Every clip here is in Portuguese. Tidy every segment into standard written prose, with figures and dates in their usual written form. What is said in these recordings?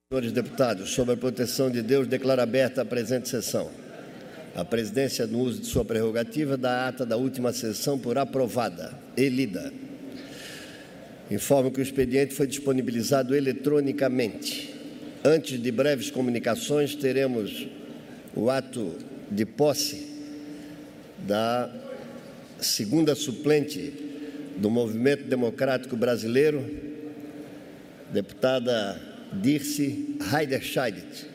Senhores deputados, sob a proteção de Deus, declaro aberta a presente sessão. A presidência, no uso de sua prerrogativa, dá a ata da última sessão por aprovada e lida. Informo que o expediente foi disponibilizado eletronicamente. Antes de breves comunicações, teremos o ato de posse da segunda suplente do Movimento Democrático Brasileiro, deputada Dirce Heiderscheidt.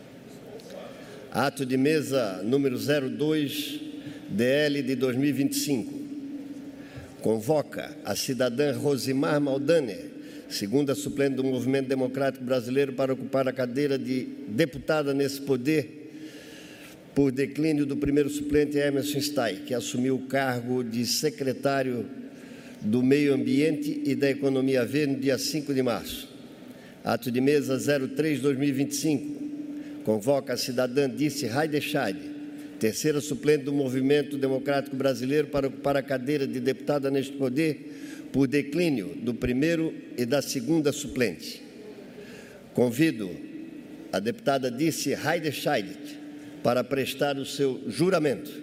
Ato de mesa número 02, DL de 2025. Convoca a cidadã Rosimar Maldaner, segunda suplente do Movimento Democrático Brasileiro, para ocupar a cadeira de deputada nesse poder, por declínio do primeiro suplente Emerson Stay, que assumiu o cargo de secretário do Meio Ambiente e da Economia Verde no dia 5 de março. Ato de mesa 03/2025. Convoca a cidadã Dirce Heiderscheidt, terceira suplente do Movimento Democrático Brasileiro, para ocupar a cadeira de deputada neste poder, por declínio do primeiro e da segunda suplente. Convido a deputada Dirce Heiderscheidt para prestar o seu juramento.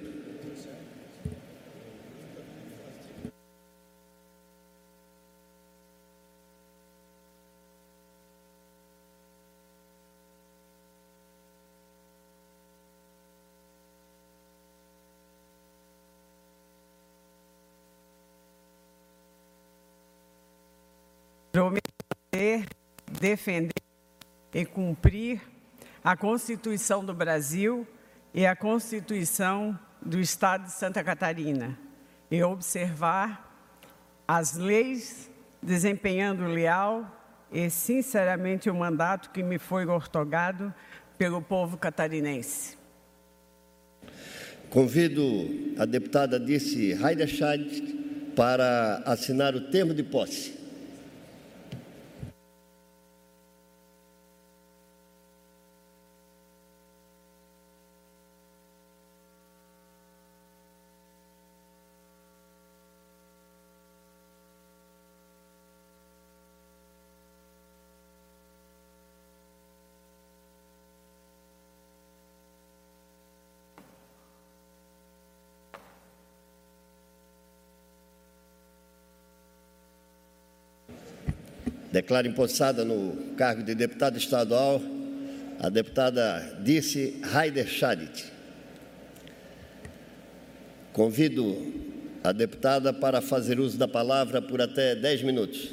Prometer, defender e cumprir a Constituição do Brasil e a Constituição do Estado de Santa Catarina e observar as leis, desempenhando leal e sinceramente o mandato que me foi outorgado pelo povo catarinense. Convido a deputada Dirce Heiderscheidt para assinar o termo de posse. Declaro empossada no cargo de deputada estadual a deputada Dirce Heiderscheidt. Convido a deputada para fazer uso da palavra por até 10 minutos.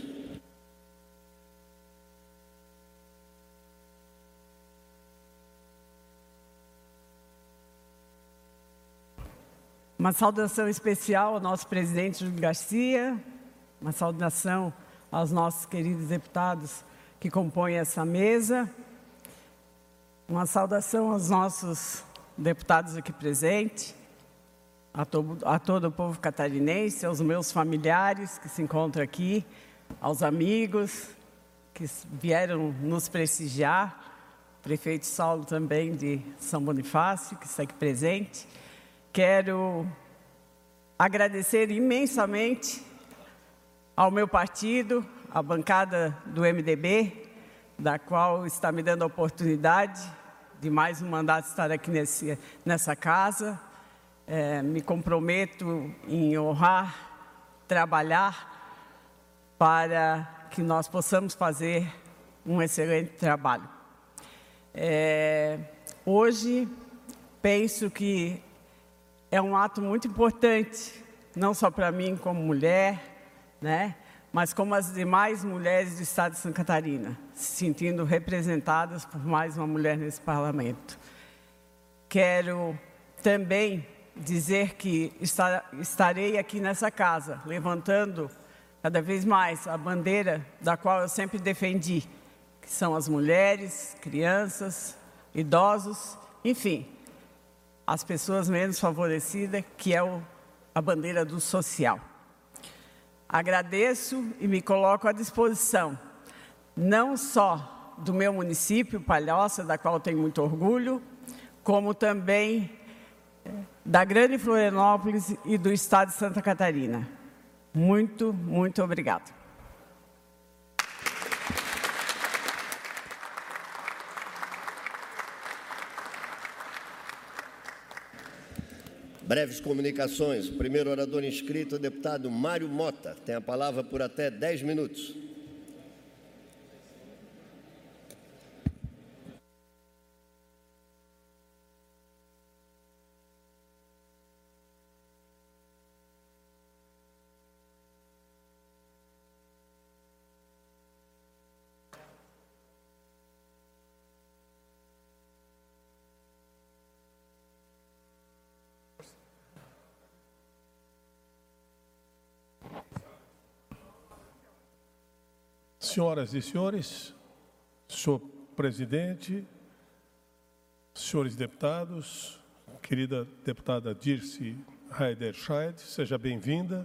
Uma saudação especial ao nosso presidente Júlio Garcia, uma saudação aos nossos queridos deputados que compõem essa mesa, uma saudação aos nossos deputados aqui presentes, a todo o povo catarinense, aos meus familiares que se encontram aqui, aos amigos que vieram nos prestigiar, prefeito Saulo também de São Bonifácio, que está aqui presente. Quero agradecer imensamente ao meu partido, à bancada do MDB, da qual está me dando a oportunidade de mais um mandato estar aqui nessa casa. Me comprometo em honrar, trabalhar para que nós possamos fazer um excelente trabalho. Hoje, penso que é um ato muito importante, não só para mim como mulher, mas como as demais mulheres do Estado de Santa Catarina, se sentindo representadas por mais uma mulher nesse parlamento. Quero também dizer que estarei aqui nessa casa, levantando cada vez mais a bandeira da qual eu sempre defendi, que são as mulheres, crianças, idosos, enfim, as pessoas menos favorecidas, que é a bandeira do social. Agradeço e me coloco à disposição, não só do meu município, Palhoça, da qual tenho muito orgulho, como também da Grande Florianópolis e do Estado de Santa Catarina. Muito, muito obrigado. Breves comunicações. O primeiro orador inscrito é o deputado Mário Mota. Tem a palavra por até 10 minutos. Senhoras e senhores, senhor presidente, senhores deputados, querida deputada Dirce Heider-Scheid, seja bem-vinda.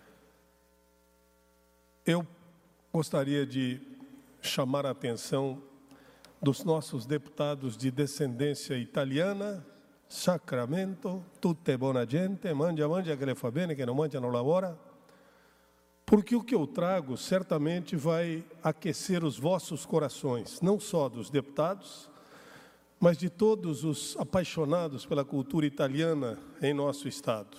Eu gostaria de chamar a atenção dos nossos deputados de descendência italiana. Sacramento, tutte buona gente, mangia che le fa bene, che non mangia non lavora. Porque o que eu trago certamente vai aquecer os vossos corações, não só dos deputados, mas de todos os apaixonados pela cultura italiana em nosso Estado.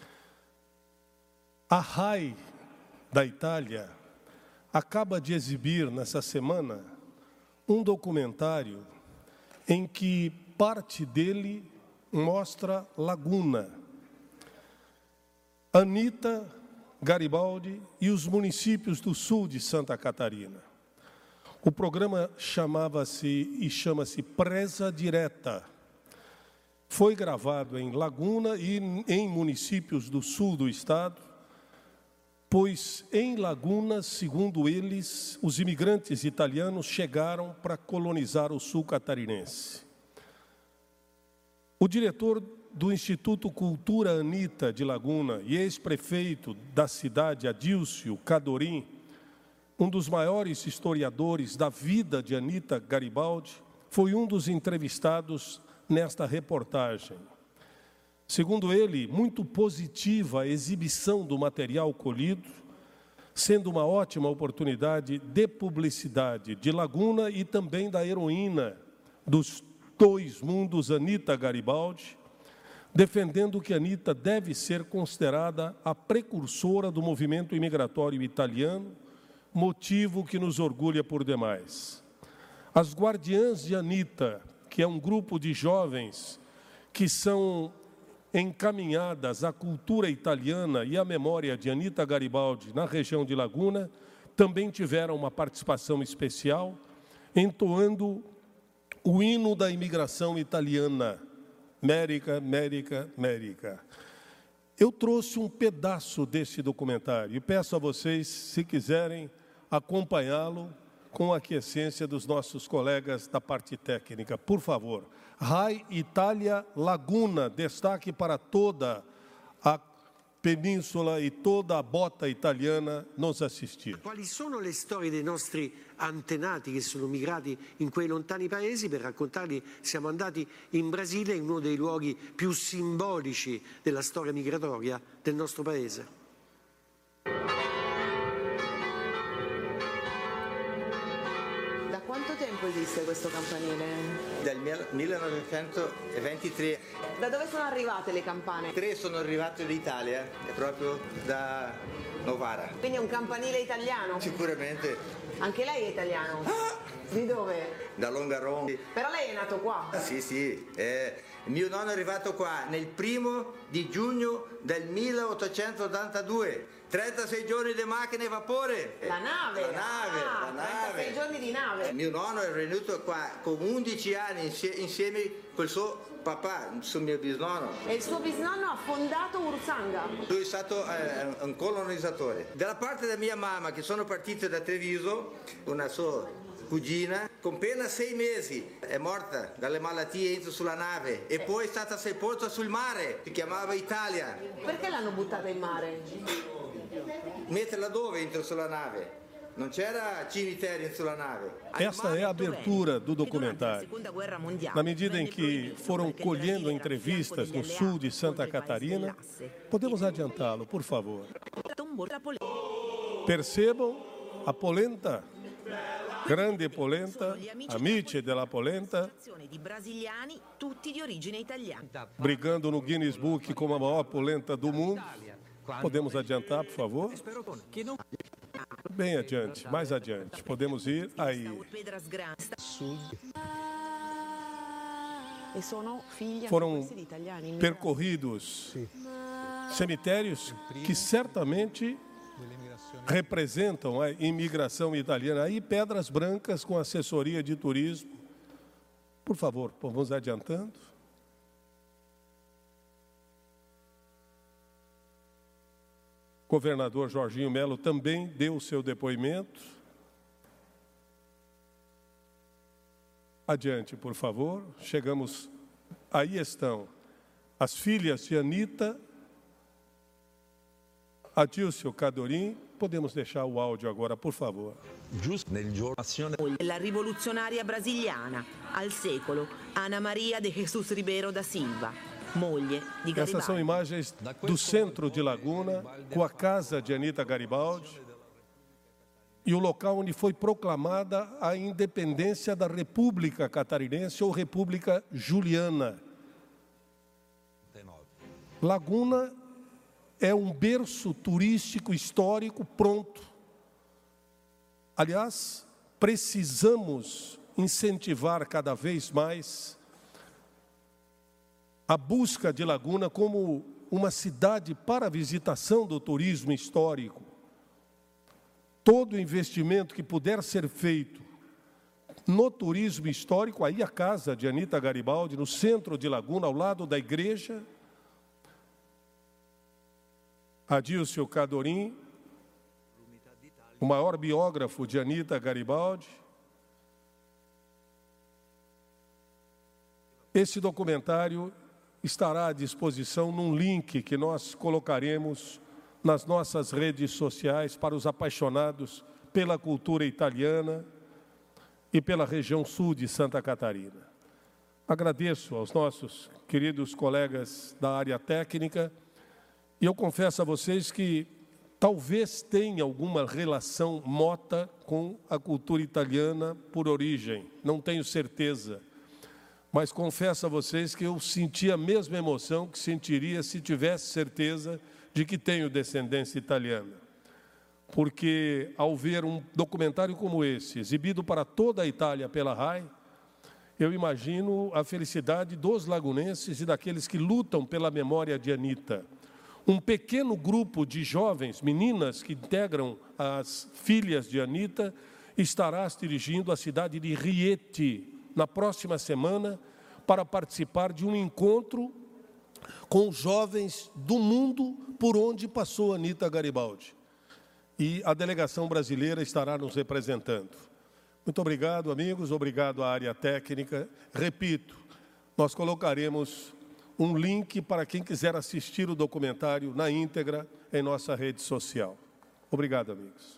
A RAI da Itália acaba de exibir, nessa semana, um documentário em que parte dele mostra Laguna. Anita Garibaldi e os municípios do sul de Santa Catarina. O programa chamava-se e chama-se Presa Direta. Foi gravado em Laguna e em municípios do sul do estado, pois em Laguna, segundo eles, os imigrantes italianos chegaram para colonizar o sul catarinense. O diretor do Instituto Cultura Anita de Laguna e ex-prefeito da cidade, Adílcio Cadorim, um dos maiores historiadores da vida de Anita Garibaldi, foi um dos entrevistados nesta reportagem. Segundo ele, muito positiva a exibição do material colhido, sendo uma ótima oportunidade de publicidade de Laguna e também da heroína dos dois mundos, Anita Garibaldi, defendendo que Anita deve ser considerada a precursora do movimento imigratório italiano, motivo que nos orgulha por demais. As Guardiãs de Anita, que é um grupo de jovens que são encaminhadas à cultura italiana e à memória de Anita Garibaldi na região de Laguna, também tiveram uma participação especial, entoando o hino da imigração italiana, Mérica, Mérica, Mérica. Eu trouxe um pedaço desse documentário e peço a vocês, se quiserem, acompanhá-lo com a aquiescência dos nossos colegas da parte técnica. Por favor. RAI Itália Laguna, destaque para toda a península e toda a bota italiana nos assistir. Quali sono le storie dei nostri antenati che sono migrati in quei lontani paesi? Per raccontarli siamo andati in Brasile, in uno dei luoghi più simbolici della storia migratoria del nostro paese. Da quanto tempo esiste questo campanile? Dal 1923. Da dove sono arrivate le campane? 3 sono arrivate d'Italia, proprio da Novara. Quindi è un campanile italiano? Sicuramente. Anche lei è italiano? Ah! Di dove? Da Longarone. Però lei è nato qua? Sì, sì. Mio nonno è arrivato qua nel 1° di giugno del 1882. 36 giorni di macchina e vapore. La nave? La nave. 36 giorni di nave. Mio nonno è venuto qua con 11 anni insieme col suo papà, il suo mio bisnonno. E il suo bisnonno ha fondato Ursanga? Lui è stato un colonizzatore. Dalla parte della mia mamma, che sono partito da Treviso, una sua cugina, con appena 6 mesi, è morta dalle malattie entro sulla nave e poi è stata sepolta sul mare, si chiamava Italia. Perché l'hanno buttata in mare? Metterla dove entro sulla nave? Non c'era cimitero sulla nave. Esta é a abertura do documentário. Na medida em que foram colhendo entrevistas no sul de Santa Catarina, podemos adiantá-lo, por favor. Percebam a polenta. Grande Polenta, amici della Polenta, di brasiliani, tutti di origine italiana. brigando no Guinness Book como a maior polenta do mundo. Podemos adiantar, por favor? Bem adiante, mais adiante. Podemos ir aí. Foram percorridos cemitérios que certamente representam a imigração italiana. Aí, Pedras Brancas com assessoria de turismo. Por favor, vamos adiantando. Governador Jorginho Melo também deu o seu depoimento. Adiante, por favor. Chegamos, aí estão as filhas de Anita, Adilcio Cadorim. Podemos deixar o áudio agora, por favor. La rivoluzionaria brasiliana, al secolo, Ana Maria de Jesus Ribeiro da Silva, moglie di Garibaldi. Essas são imagens do centro de Laguna, com a casa de Anita Garibaldi, e o local onde foi proclamada a independência da República Catarinense ou República Juliana. Laguna é um berço turístico histórico pronto. Aliás, precisamos incentivar cada vez mais a busca de Laguna como uma cidade para a visitação do turismo histórico. Todo investimento que puder ser feito no turismo histórico, aí a casa de Anita Garibaldi, no centro de Laguna, ao lado da igreja, Adilcio Cadorim, o maior biógrafo de Anita Garibaldi. Esse documentário estará à disposição num link que nós colocaremos nas nossas redes sociais para os apaixonados pela cultura italiana e pela região sul de Santa Catarina. Agradeço aos nossos queridos colegas da área técnica. E eu confesso a vocês que talvez tenha alguma relação mota com a cultura italiana por origem, não tenho certeza. Mas confesso a vocês que eu senti a mesma emoção que sentiria se tivesse certeza de que tenho descendência italiana. Porque ao ver um documentário como esse, exibido para toda a Itália pela RAI, eu imagino a felicidade dos lagunenses e daqueles que lutam pela memória de Anita. Um pequeno grupo de jovens, meninas que integram as filhas de Anita, estará se dirigindo à cidade de Rieti, na próxima semana, para participar de um encontro com jovens do mundo por onde passou Anita Garibaldi. E a delegação brasileira estará nos representando. Muito obrigado, amigos, obrigado à área técnica. Repito, nós colocaremos um link para quem quiser assistir o documentário na íntegra em nossa rede social. Obrigado, amigos.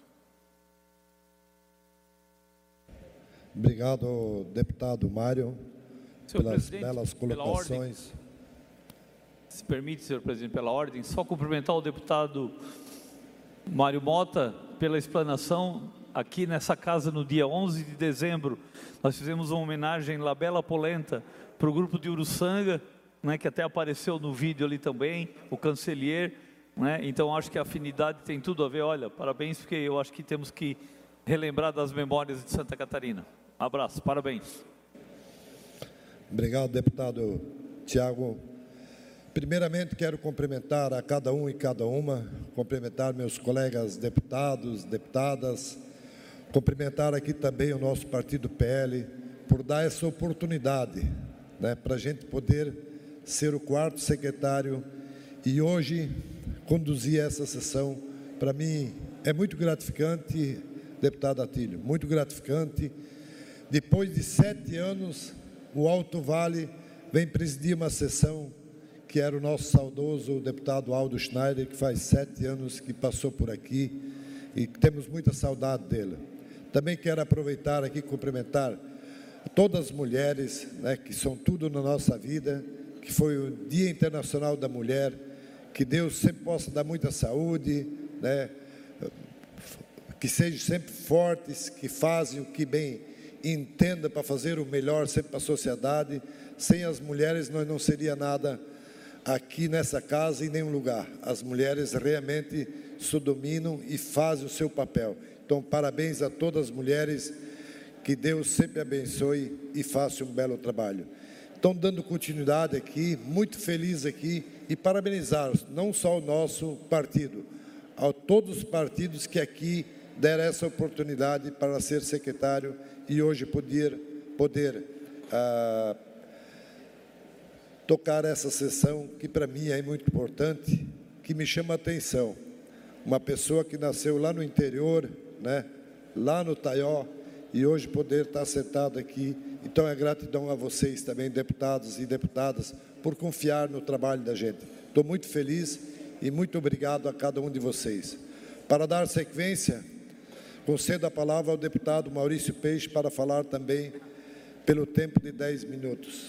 Obrigado, deputado Mário, pelas belas colocações. Se permite, senhor presidente, pela ordem, só cumprimentar o deputado Mário Mota pela explanação. Aqui nessa casa, no dia 11 de dezembro, nós fizemos uma homenagem La Bella Polenta para o grupo de Uruçanga, né, que até apareceu no vídeo ali também, o Cancelier, né? Então acho que a afinidade tem tudo a ver. Olha, parabéns, porque eu acho que temos que relembrar das memórias de Santa Catarina. Abraço, parabéns. Obrigado, deputado Tiago. Primeiramente, quero cumprimentar a cada um e cada uma, cumprimentar meus colegas deputados, deputadas, cumprimentar aqui também o nosso partido PL, por dar essa oportunidade, né, para a gente poder ser o quarto secretário e hoje conduzir essa sessão. Para mim é muito gratificante, deputado Atílio, muito gratificante. Depois de 7 anos, o Alto Vale vem presidir uma sessão que era o nosso saudoso deputado Aldo Schneider, que faz 7 anos que passou por aqui e temos muita saudade dele. Também quero aproveitar aqui e cumprimentar todas as mulheres, né, que são tudo na nossa vida, que foi o Dia Internacional da Mulher, que Deus sempre possa dar muita saúde, né, que sejam sempre fortes, que fazem o que bem entenda para fazer o melhor sempre para a sociedade. Sem as mulheres nós não seria nada aqui nessa casa e em nenhum lugar. As mulheres realmente se dominam e fazem o seu papel. Então, parabéns a todas as mulheres, que Deus sempre abençoe e faça um belo trabalho. Então, dando continuidade aqui, muito feliz aqui e parabenizar não só o nosso partido, a todos os partidos que aqui deram essa oportunidade para ser secretário e hoje poder tocar essa sessão que para mim é muito importante, que me chama a atenção. Uma pessoa que nasceu lá no interior, né, lá no Taió, e hoje poder estar sentado aqui. Então é gratidão a vocês também, deputados e deputadas, por confiar no trabalho da gente. Estou muito feliz e muito obrigado a cada um de vocês. Para dar sequência, concedo a palavra ao deputado Maurício Peixe para falar também pelo tempo de 10 minutos.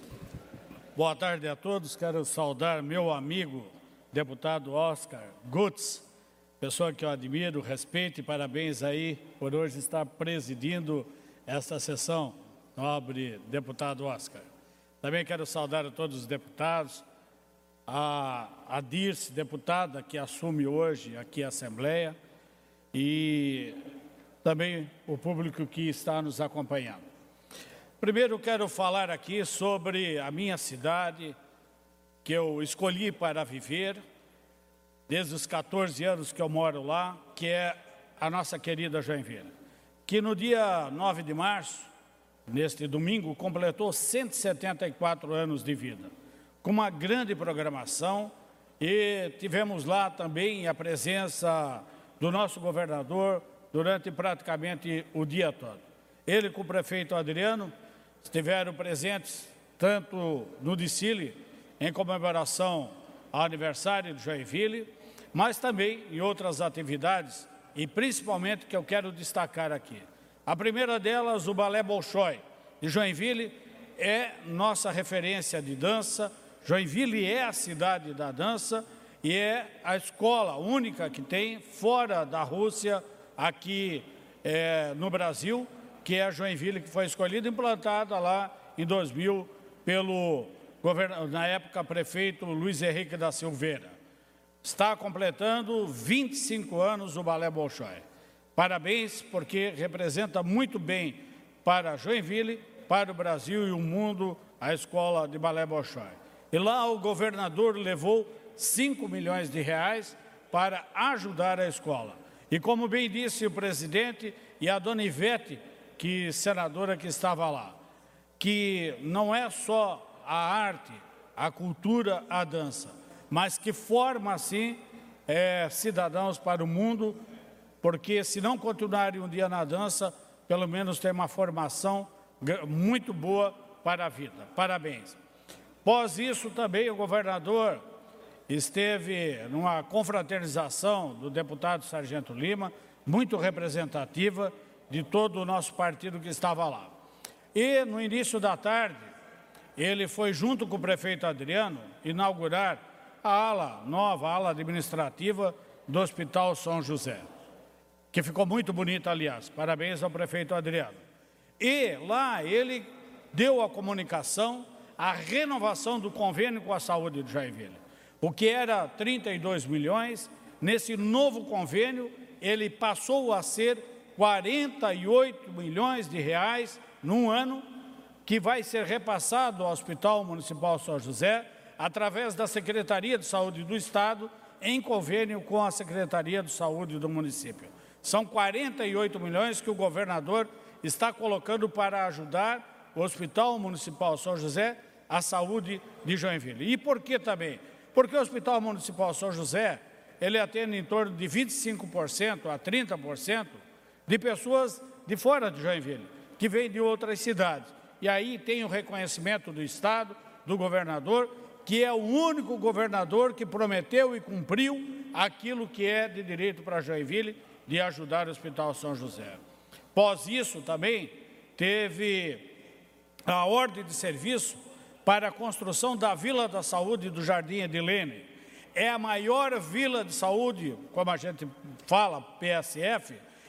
Boa tarde a todos. Quero saudar meu amigo, deputado Oscar Gutz, pessoa que eu admiro, respeito e parabéns aí por hoje estar presidindo esta sessão, nobre deputado Oscar. Também quero saudar a todos os deputados, a Dirce, deputada, que assume hoje aqui a Assembleia, e também o público que está nos acompanhando. Primeiro quero falar aqui sobre a minha cidade, que eu escolhi para viver, desde os 14 anos que eu moro lá, que é a nossa querida Joinville, que no dia 9 de março, neste domingo, completou 174 anos de vida, com uma grande programação, e tivemos lá também a presença do nosso governador durante praticamente o dia todo. Ele com o prefeito Adriano estiveram presentes tanto no desfile em comemoração ao aniversário de Joinville, mas também em outras atividades, e principalmente que eu quero destacar aqui. A primeira delas, o Balé Bolshoi de Joinville, é nossa referência de dança. Joinville é a cidade da dança e é a escola única que tem fora da Rússia, aqui no Brasil, que é a Joinville, que foi escolhida e implantada lá em 2000 pelo, na época, prefeito Luiz Henrique da Silveira. Está completando 25 anos o Balé Bolshoi. Parabéns, porque representa muito bem para Joinville, para o Brasil e o mundo, a escola de Balé Bolshoi. E lá o governador levou 5 milhões de reais para ajudar a escola. E como bem disse o presidente e a dona Ivete, que senadora que estava lá, que não é só a arte, a cultura, a dança, mas que forma, assim, cidadãos para o mundo, porque se não continuarem um dia na dança, pelo menos tem uma formação muito boa para a vida. Parabéns. Após isso, também o governador esteve numa confraternização do deputado Sargento Lima, muito representativa de todo o nosso partido que estava lá. E, no início da tarde, ele foi, junto com o prefeito Adriano, inaugurar a nova ala administrativa do Hospital São José, que ficou muito bonita, aliás. Parabéns ao prefeito Adriano. E lá ele deu a comunicação, a renovação do convênio com a saúde de Joinville. O que era 32 milhões, nesse novo convênio, ele passou a ser 48 milhões de reais num ano, que vai ser repassado ao Hospital Municipal São José, através da Secretaria de Saúde do Estado, em convênio com a Secretaria de Saúde do município. São 48 milhões que o governador está colocando para ajudar o Hospital Municipal São José, a saúde de Joinville. E por que também? Porque o Hospital Municipal São José, ele atende em torno de 25% a 30% de pessoas de fora de Joinville, que vêm de outras cidades. E aí tem o reconhecimento do Estado, do governador, que é o único governador que prometeu e cumpriu aquilo que é de direito para Joinville, de ajudar o Hospital São José. Após isso, também teve a ordem de serviço para a construção da Vila da Saúde do Jardim Edilene. É a maior vila de saúde, como a gente fala, PSF,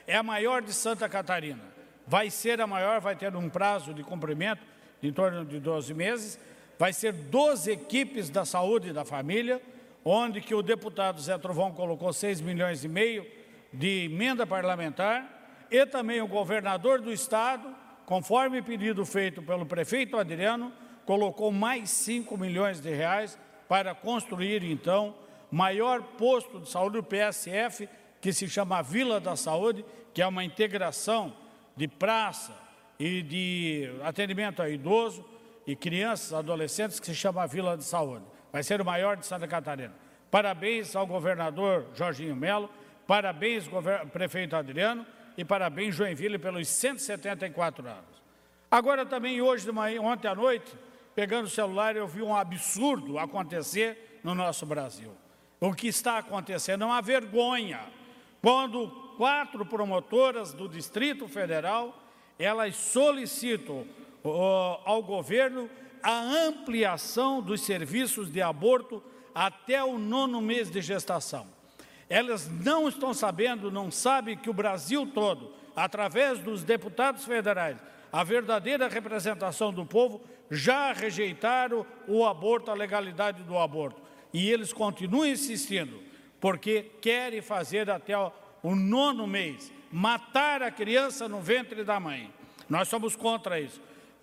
é a maior de Santa Catarina. Vai ser a maior, vai ter um prazo de cumprimento de em torno de 12 meses. Vai ser 12 equipes da saúde e da família, onde que o deputado Zé Trovão colocou 6,5 milhões de emenda parlamentar, e também o governador do estado, conforme pedido feito pelo prefeito Adriano, colocou mais 5 milhões de reais para construir, então, maior posto de saúde do PSF, que se chama Vila da Saúde, que é uma integração de praça e de atendimento a idoso e crianças, adolescentes, que se chama Vila de Saúde. Vai ser o maior de Santa Catarina. Parabéns ao governador Jorginho Melo, parabéns ao prefeito Adriano e parabéns Joinville pelos 174 anos. Agora também hoje de manhã, ontem à noite, pegando o celular, eu vi um absurdo acontecer no nosso Brasil. O que está acontecendo é uma vergonha. Quando 4 promotoras do Distrito Federal, elas solicitam ao governo a ampliação dos serviços de aborto até o 9º mês de gestação. Elas não estão sabendo, não sabem que o Brasil todo, através dos deputados federais, a verdadeira representação do povo, já rejeitaram o aborto, a legalidade do aborto. E eles continuam insistindo, porque querem fazer até o 9º mês, matar a criança no ventre da mãe. Nós somos contra isso.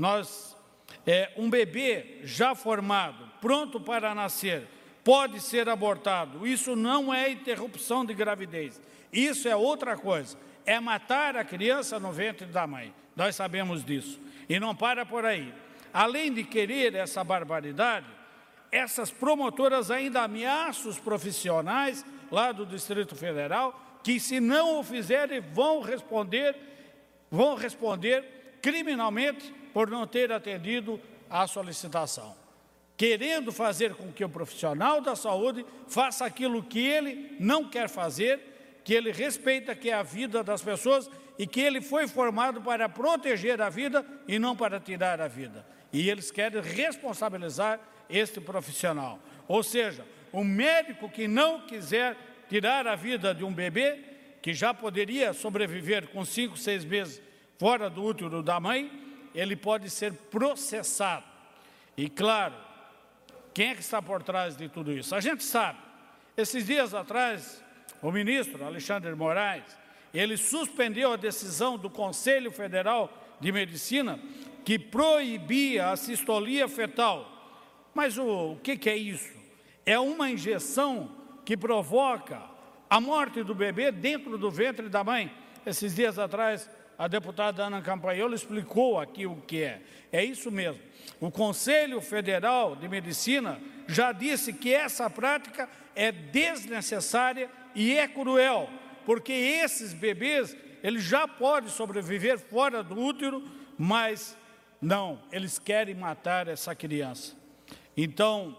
Um bebê já formado, pronto para nascer, pode ser abortado. Isso não é interrupção de gravidez. Isso é outra coisa. É matar a criança no ventre da mãe. Nós sabemos disso. E não para por aí. Além de querer essa barbaridade, essas promotoras ainda ameaçam os profissionais lá do Distrito Federal, que se não o fizerem vão responder criminalmente por não ter atendido à solicitação, querendo fazer com que o profissional da saúde faça aquilo que ele não quer fazer, que ele respeita, que é a vida das pessoas e que ele foi formado para proteger a vida e não para tirar a vida. E eles querem responsabilizar este profissional. Ou seja, um médico que não quiser tirar a vida de um bebê, que já poderia sobreviver com 5, 6 meses fora do útero da mãe, ele pode ser processado. E claro, quem é que está por trás de tudo isso? A gente sabe. Esses dias atrás, o ministro Alexandre de Moraes, ele suspendeu a decisão do Conselho Federal de Medicina que proibia a sistolia fetal. Mas o que é isso? É uma injeção que provoca a morte do bebê dentro do ventre da mãe. Esses dias atrás, a deputada Ana Campanholo explicou aqui o que é. É isso mesmo. O Conselho Federal de Medicina já disse que essa prática é desnecessária e é cruel, porque esses bebês, eles já podem sobreviver fora do útero, mas não, eles querem matar essa criança. Então,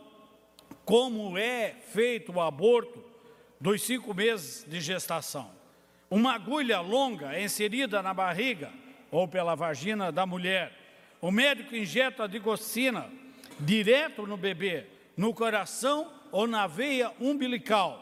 como é feito o aborto dos 5 meses de gestação? Uma agulha longa é inserida na barriga ou pela vagina da mulher. O médico injeta a digoxina direto no bebê, no coração ou na veia umbilical.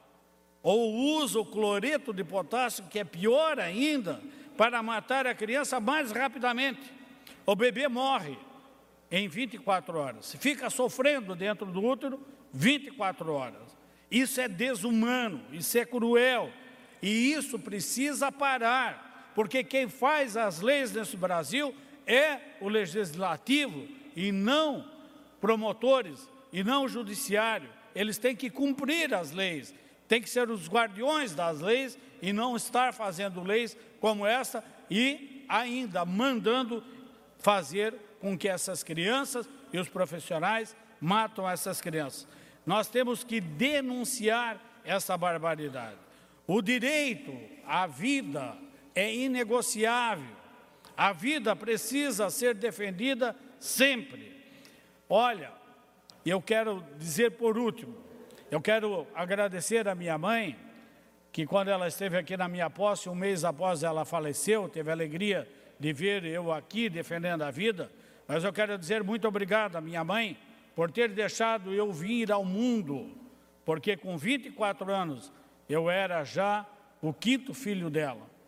Ou usa o cloreto de potássio, que é pior ainda, para matar a criança mais rapidamente. O bebê morre em 24 horas. Fica sofrendo dentro do útero 24 horas. Isso é desumano, isso é cruel. E isso precisa parar, porque quem faz as leis nesse Brasil é o legislativo e não promotores e não o judiciário. Eles têm que cumprir as leis, têm que ser os guardiões das leis e não estar fazendo leis como essa e ainda mandando fazer com que essas crianças e os profissionais matam essas crianças. Nós temos que denunciar essa barbaridade. O direito à vida é inegociável. A vida precisa ser defendida sempre. Olha, eu quero dizer por último, eu quero agradecer a minha mãe, que quando ela esteve aqui na minha posse, um mês após ela faleceu, teve a alegria de ver eu aqui defendendo a vida, mas eu quero dizer muito obrigado à minha mãe por ter deixado eu vir ao mundo, porque com 24 anos eu era já o 5º filho dela.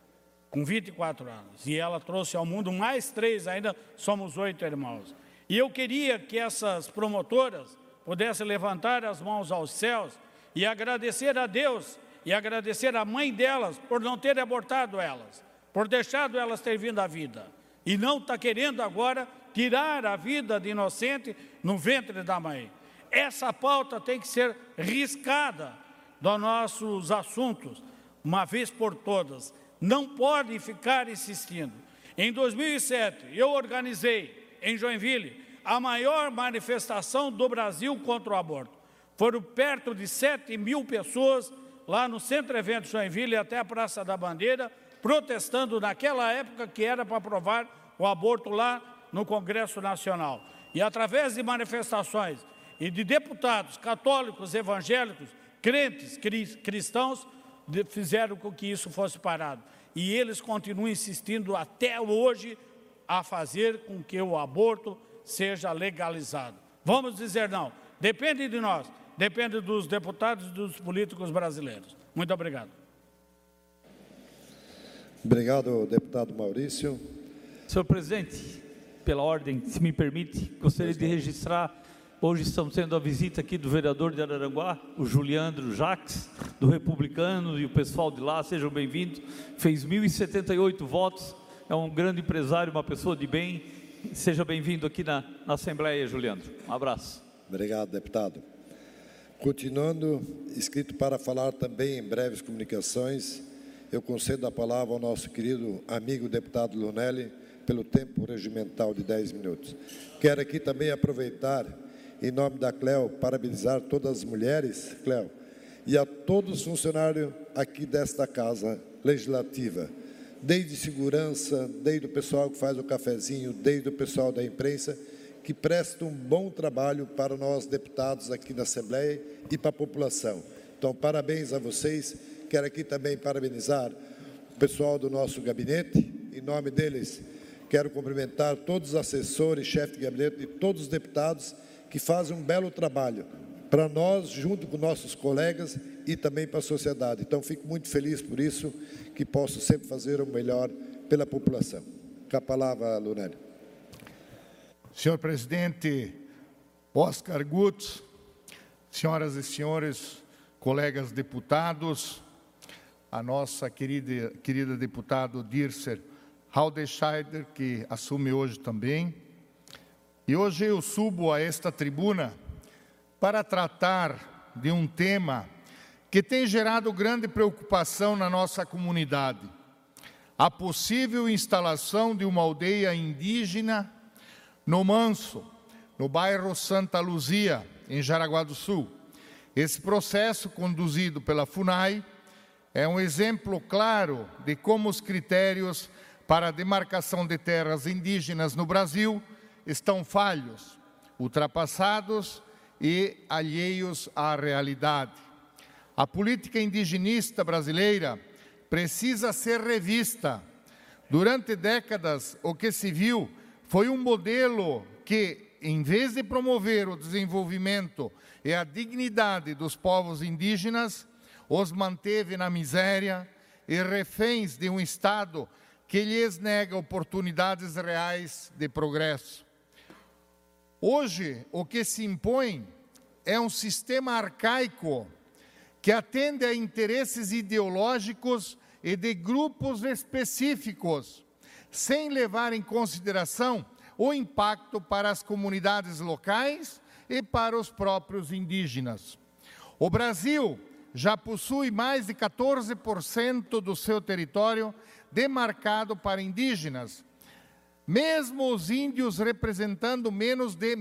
com 24 anos. E ela trouxe ao mundo mais 3 ainda, somos 8 irmãos. E eu queria que essas promotoras pudessem levantar as mãos aos céus e agradecer a Deus e agradecer a mãe delas por não ter abortado elas, por deixado elas ter vindo à vida. E não está querendo agora tirar a vida de inocente no ventre da mãe. Essa pauta tem que ser riscada dos nossos assuntos, uma vez por todas. Não pode ficar insistindo. Em 2007, eu organizei em Joinville a maior manifestação do Brasil contra o aborto. Foram perto de 7.000 pessoas lá no Centro Evento Joinville até a Praça da Bandeira, protestando naquela época que era para aprovar o aborto lá no Congresso Nacional. E através de manifestações e de deputados católicos, evangélicos, crentes, cristãos, fizeram com que isso fosse parado. E eles continuam insistindo até hoje a fazer com que o aborto seja legalizado. Vamos dizer não. Depende de nós, depende dos deputados e dos políticos brasileiros. Muito obrigado. Obrigado, deputado Maurício. Senhor presidente, pela ordem, se me permite, gostaria de registrar, hoje estamos tendo a visita aqui do vereador de Araranguá, o Juliandro Jacques, do Republicano, e o pessoal de lá, sejam bem-vindos, fez 1.078 votos, é um grande empresário, uma pessoa de bem, seja bem-vindo aqui na Assembleia, Juliandro. Um abraço. Obrigado, deputado. Continuando, inscrito para falar também em breves comunicações, eu concedo a palavra ao nosso querido amigo deputado Lunelli, pelo tempo regimental de 10 minutos. Quero aqui também aproveitar, em nome da CLEO, parabenizar todas as mulheres, CLEO, e a todos os funcionários aqui desta Casa Legislativa, desde segurança, desde o pessoal que faz o cafezinho, desde o pessoal da imprensa, que presta um bom trabalho para nós deputados aqui na Assembleia e para a população. Então, parabéns a vocês. Quero aqui também parabenizar o pessoal do nosso gabinete. Em nome deles, quero cumprimentar todos os assessores, chefes de gabinete e todos os deputados que fazem um belo trabalho para nós, junto com nossos colegas e também para a sociedade. Então, fico muito feliz por isso, que posso sempre fazer o melhor pela população. Com a palavra, Lunelli. Senhor presidente Oscar Gutz, senhoras e senhores, colegas deputados, a nossa querida deputada Dircer Haldenscheider, que assume hoje também. E hoje eu subo a esta tribuna para tratar de um tema que tem gerado grande preocupação na nossa comunidade: a possível instalação de uma aldeia indígena no Manso, no bairro Santa Luzia, em Jaraguá do Sul. Esse processo, conduzido pela FUNAI, é um exemplo claro de como os critérios para a demarcação de terras indígenas no Brasil estão falhos, ultrapassados e alheios à realidade. A política indigenista brasileira precisa ser revista. Durante décadas, o que se viu foi um modelo que, em vez de promover o desenvolvimento e a dignidade dos povos indígenas, os manteve na miséria e reféns de um Estado que lhes nega oportunidades reais de progresso. Hoje, o que se impõe é um sistema arcaico que atende a interesses ideológicos e de grupos específicos, sem levar em consideração o impacto para as comunidades locais e para os próprios indígenas. O Brasil já possui mais de 14% do seu território demarcado para indígenas, mesmo os índios representando menos de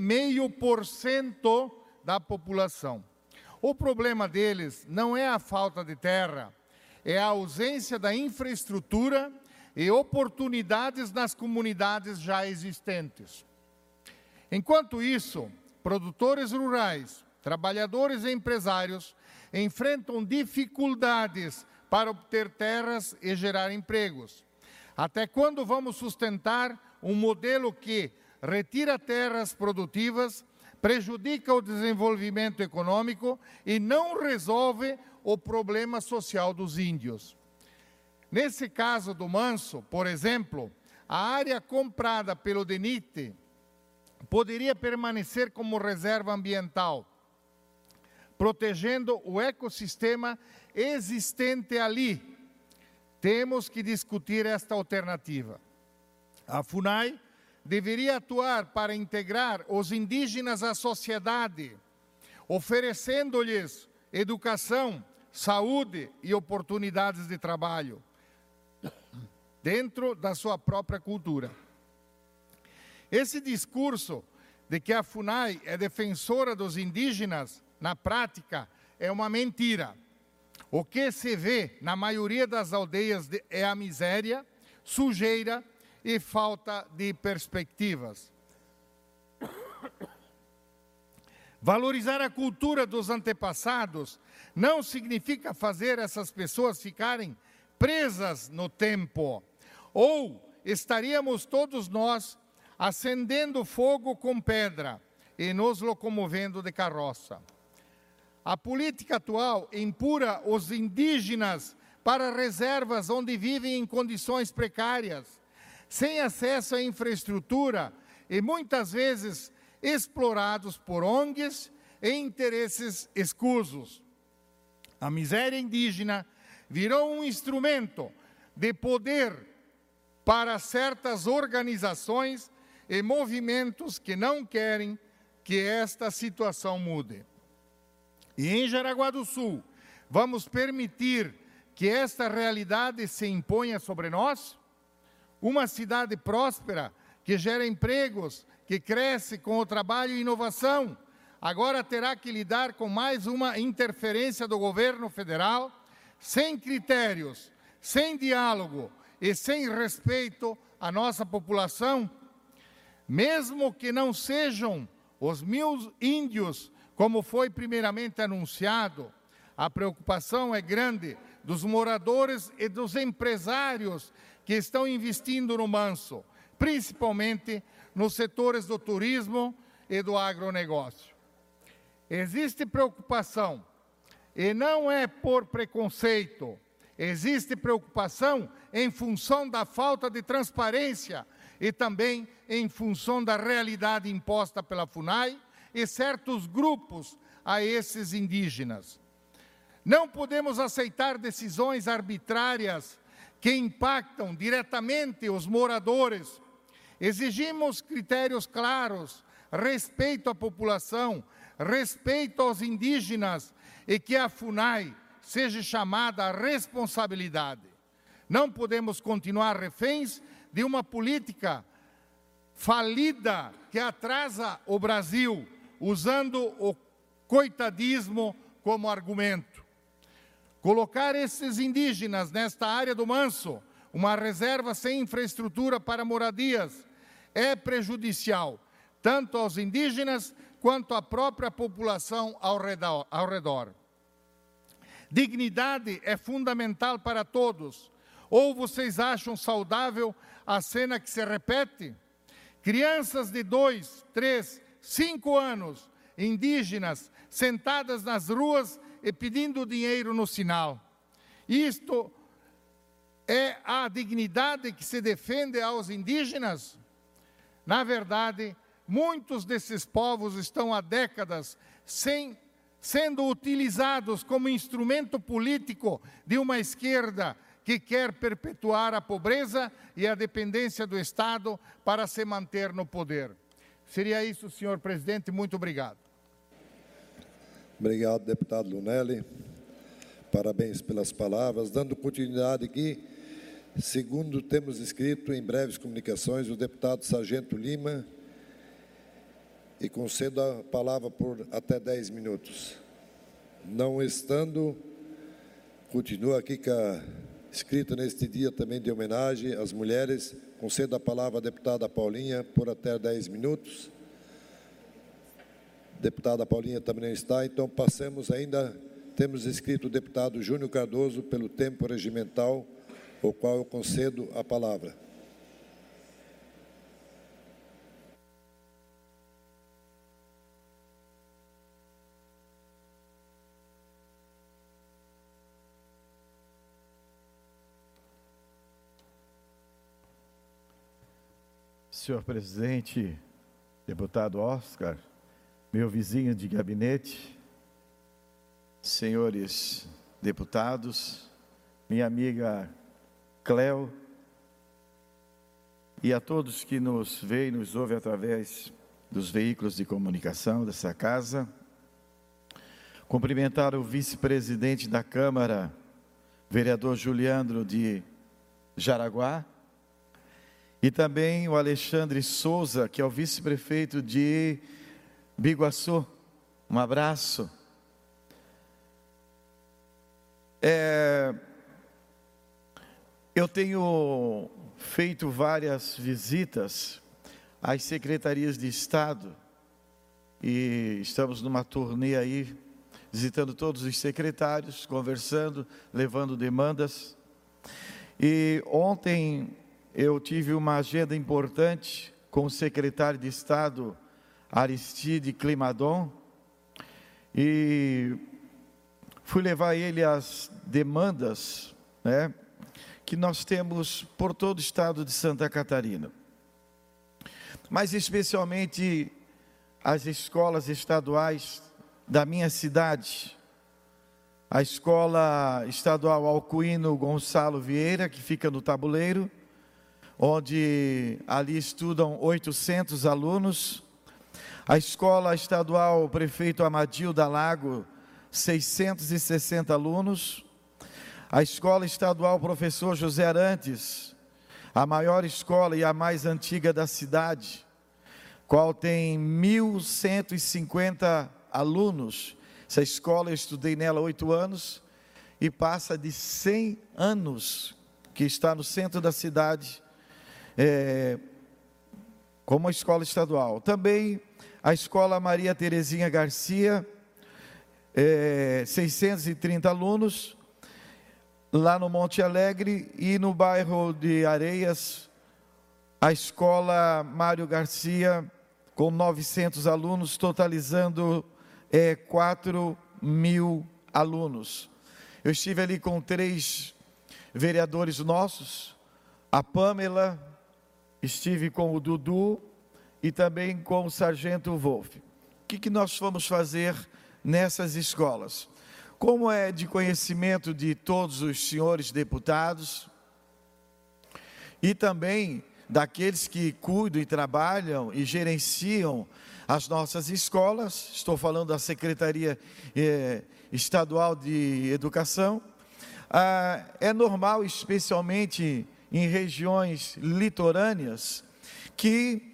0,5% da população. O problema deles não é a falta de terra, é a ausência da infraestrutura e oportunidades nas comunidades já existentes. Enquanto isso, produtores rurais, trabalhadores e empresários enfrentam dificuldades para obter terras e gerar empregos. Até quando vamos sustentar um modelo que retira terras produtivas, prejudica o desenvolvimento econômico e não resolve o problema social dos índios? Nesse caso do Manso, por exemplo, a área comprada pelo DENIT poderia permanecer como reserva ambiental, protegendo o ecossistema existente ali. Temos que discutir esta alternativa. A FUNAI deveria atuar para integrar os indígenas à sociedade, oferecendo-lhes educação, saúde e oportunidades de trabalho, dentro da sua própria cultura. Esse discurso de que a FUNAI é defensora dos indígenas, na prática, é uma mentira. O que se vê na maioria das aldeias é a miséria, sujeira e falta de perspectivas. Valorizar a cultura dos antepassados não significa fazer essas pessoas ficarem presas no tempo. Ou estaríamos todos nós acendendo fogo com pedra e nos locomovendo de carroça. A política atual empurra os indígenas para reservas onde vivem em condições precárias, sem acesso à infraestrutura e muitas vezes explorados por ONGs e interesses escusos. A miséria indígena virou um instrumento de poder para certas organizações e movimentos que não querem que esta situação mude. E em Jaraguá do Sul, vamos permitir que esta realidade se imponha sobre nós? Uma cidade próspera, que gera empregos, que cresce com o trabalho e inovação, agora terá que lidar com mais uma interferência do governo federal, sem critérios, sem diálogo e sem respeito à nossa população? Mesmo que não sejam os 1.000 índios, como foi primeiramente anunciado, a preocupação é grande dos moradores e dos empresários que estão investindo no Manso, principalmente nos setores do turismo e do agronegócio. Existe preocupação, e não é por preconceito, existe preocupação em função da falta de transparência e também em função da realidade imposta pela FUNAI e certos grupos a esses indígenas. Não podemos aceitar decisões arbitrárias que impactam diretamente os moradores. Exigimos critérios claros, respeito à população, respeito aos indígenas e que a FUNAI seja chamada à responsabilidade. Não podemos continuar reféns de uma política falida que atrasa o Brasil, usando o coitadismo como argumento. Colocar esses indígenas nesta área do Manso, uma reserva sem infraestrutura para moradias, é prejudicial, tanto aos indígenas quanto à própria população ao redor. Dignidade é fundamental para todos. Ou vocês acham saudável a cena que se repete? Crianças de 2, 3, 5 anos, indígenas, sentadas nas ruas e pedindo dinheiro no sinal. Isto é a dignidade que se defende aos indígenas? Na verdade, muitos desses povos estão há décadas sendo utilizados como instrumento político de uma esquerda que quer perpetuar a pobreza e a dependência do Estado para se manter no poder. Seria isso, senhor presidente. Muito obrigado. Obrigado, deputado Lunelli. Parabéns pelas palavras. Dando continuidade aqui, segundo temos escrito em breves comunicações, o deputado Sargento Lima, e concedo a palavra por até 10 minutos. Não estando, continua aqui com a escrita neste dia também de homenagem às mulheres, concedo a palavra à deputada Paulinha por até 10 minutos. Deputada Paulinha também não está, então passamos ainda, temos escrito o deputado Júnior Cardoso pelo tempo regimental, ao qual eu concedo a palavra. senhor presidente, deputado Oscar, meu vizinho de gabinete, senhores deputados, minha amiga Cléo, e a todos que nos veem e nos ouvem através dos veículos de comunicação dessa casa. Cumprimentar o vice-presidente da Câmara, vereador Juliandro de Jaraguá, e também o Alexandre Souza, que é o vice-prefeito de Biguaçu. Um abraço. Eu tenho feito várias visitas às secretarias de Estado e estamos numa turnê aí, visitando todos os secretários, conversando, levando demandas. E ontem eu tive uma agenda importante com o secretário de Estado, Aristide Climadon, e fui levar ele as demandas, né, que nós temos por todo o estado de Santa Catarina, mas especialmente as escolas estaduais da minha cidade, a Escola Estadual Alcuino Gonçalo Vieira, que fica no Tabuleiro, onde ali estudam 800 alunos, a Escola Estadual Prefeito Amadilda Lago, 660 alunos, a Escola Estadual Professor José Arantes, a maior escola e a mais antiga da cidade, qual tem 1.150 alunos. Essa escola, eu estudei nela 8 anos, e passa de 100 anos, que está no centro da cidade, como a escola estadual. Também a Escola Maria Terezinha Garcia, 630 alunos, lá no Monte Alegre, e no bairro de Areias, a Escola Mário Garcia, com 900 alunos, totalizando 4.000 alunos. Eu estive ali com 3 vereadores nossos, a Pâmela, estive com o Dudu e também com o Sargento Wolf. O que nós vamos fazer nessas escolas? Como é de conhecimento de todos os senhores deputados e também daqueles que cuidam e trabalham e gerenciam as nossas escolas, estou falando da Secretaria Estadual de Educação, é normal, especialmente em regiões litorâneas, que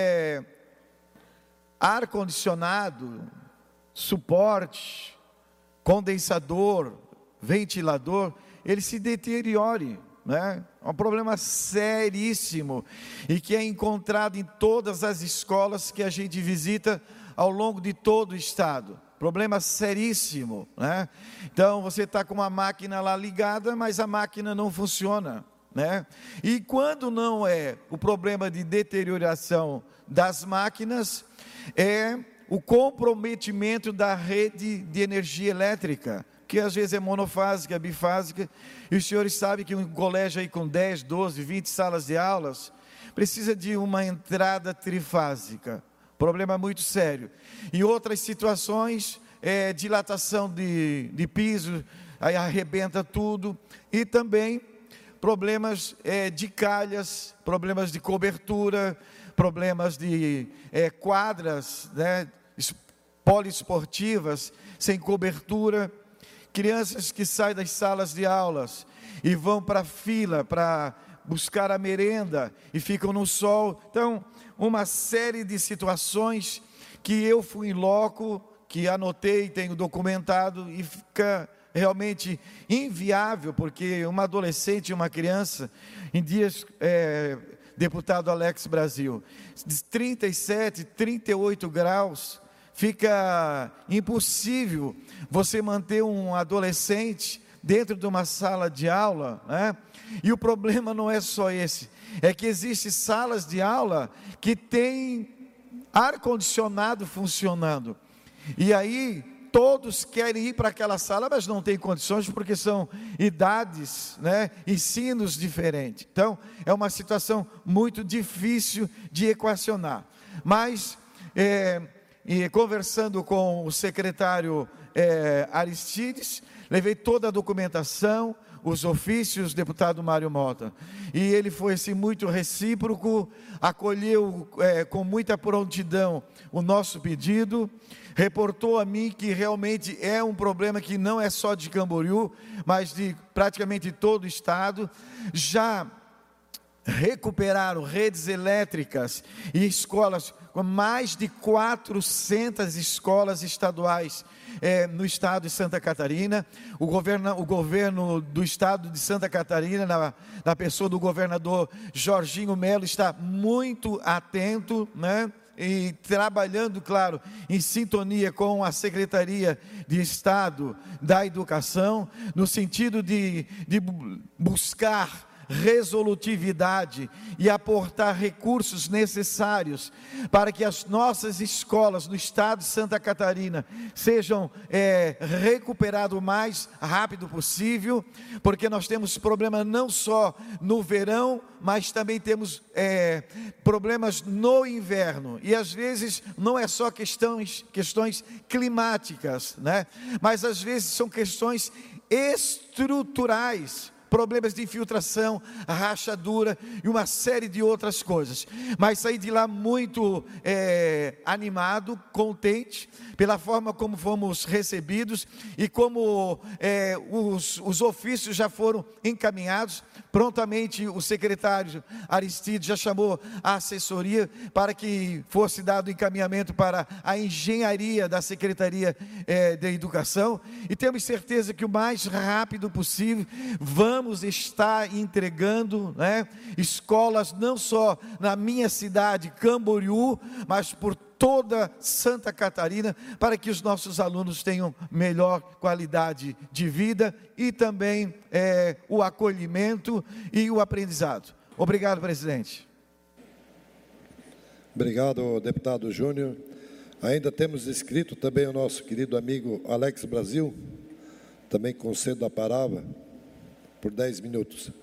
ar-condicionado, suporte, condensador, ventilador, ele se deteriore, né? É um problema seríssimo e que é encontrado em todas as escolas que a gente visita ao longo de todo o estado. Problema seríssimo, né? Então você está com uma máquina lá ligada, mas a máquina não funciona, né? E quando não é o problema de deterioração das máquinas, é o comprometimento da rede de energia elétrica, que às vezes é monofásica, bifásica, e os senhores sabem que um colégio aí com 10, 12, 20 salas de aulas, precisa de uma entrada trifásica, problema muito sério. Em outras situações, dilatação de piso, aí arrebenta tudo, e também problemas de calhas, problemas de cobertura, problemas de quadras, né, poliesportivas, sem cobertura, crianças que saem das salas de aulas e vão para a fila para buscar a merenda e ficam no sol. Então, uma série de situações que eu fui em loco, que anotei, tenho documentado, e fica realmente inviável, porque uma adolescente e uma criança, em dias, deputado Alex Brasil, de 37, 38 graus, fica impossível você manter um adolescente dentro de uma sala de aula, né? E o problema não é só esse, é que existem salas de aula que têm ar-condicionado funcionando, e aí todos querem ir para aquela sala, mas não tem condições porque são idades, né, ensinos diferentes. Então, é uma situação muito difícil de equacionar. Mas, conversando com o secretário Aristides, levei toda a documentação, os ofícios, deputado Mário Mota, e ele foi assim, muito recíproco, acolheu com muita prontidão o nosso pedido, reportou a mim que realmente é um problema que não é só de Camboriú, mas de praticamente todo o estado. Já recuperaram redes elétricas e escolas, com mais de 400 escolas estaduais no estado de Santa Catarina. O governo do estado de Santa Catarina, na pessoa do governador Jorginho Melo, está muito atento, né? E trabalhando, claro, em sintonia com a Secretaria de Estado da Educação, no sentido de buscar resolutividade e aportar recursos necessários para que as nossas escolas no estado de Santa Catarina sejam recuperadas o mais rápido possível, porque nós temos problemas não só no verão, mas também temos problemas no inverno, e às vezes não é só questões climáticas, né? Mas às vezes são questões estruturais, problemas de infiltração, rachadura e uma série de outras coisas. Mas saí de lá muito animado, contente, pela forma como fomos recebidos e como os ofícios já foram encaminhados. Prontamente o secretário Aristides já chamou a assessoria para que fosse dado encaminhamento para a engenharia da Secretaria de Educação, e temos certeza que o mais rápido possível vamos estar entregando, né, escolas não só na minha cidade, Camboriú, mas por toda Santa Catarina, para que os nossos alunos tenham melhor qualidade de vida e também o acolhimento e o aprendizado. Obrigado, presidente. Obrigado, deputado Júnior. Ainda temos inscrito também o nosso querido amigo Alex Brasil, também concedo a palavra por 10 minutos.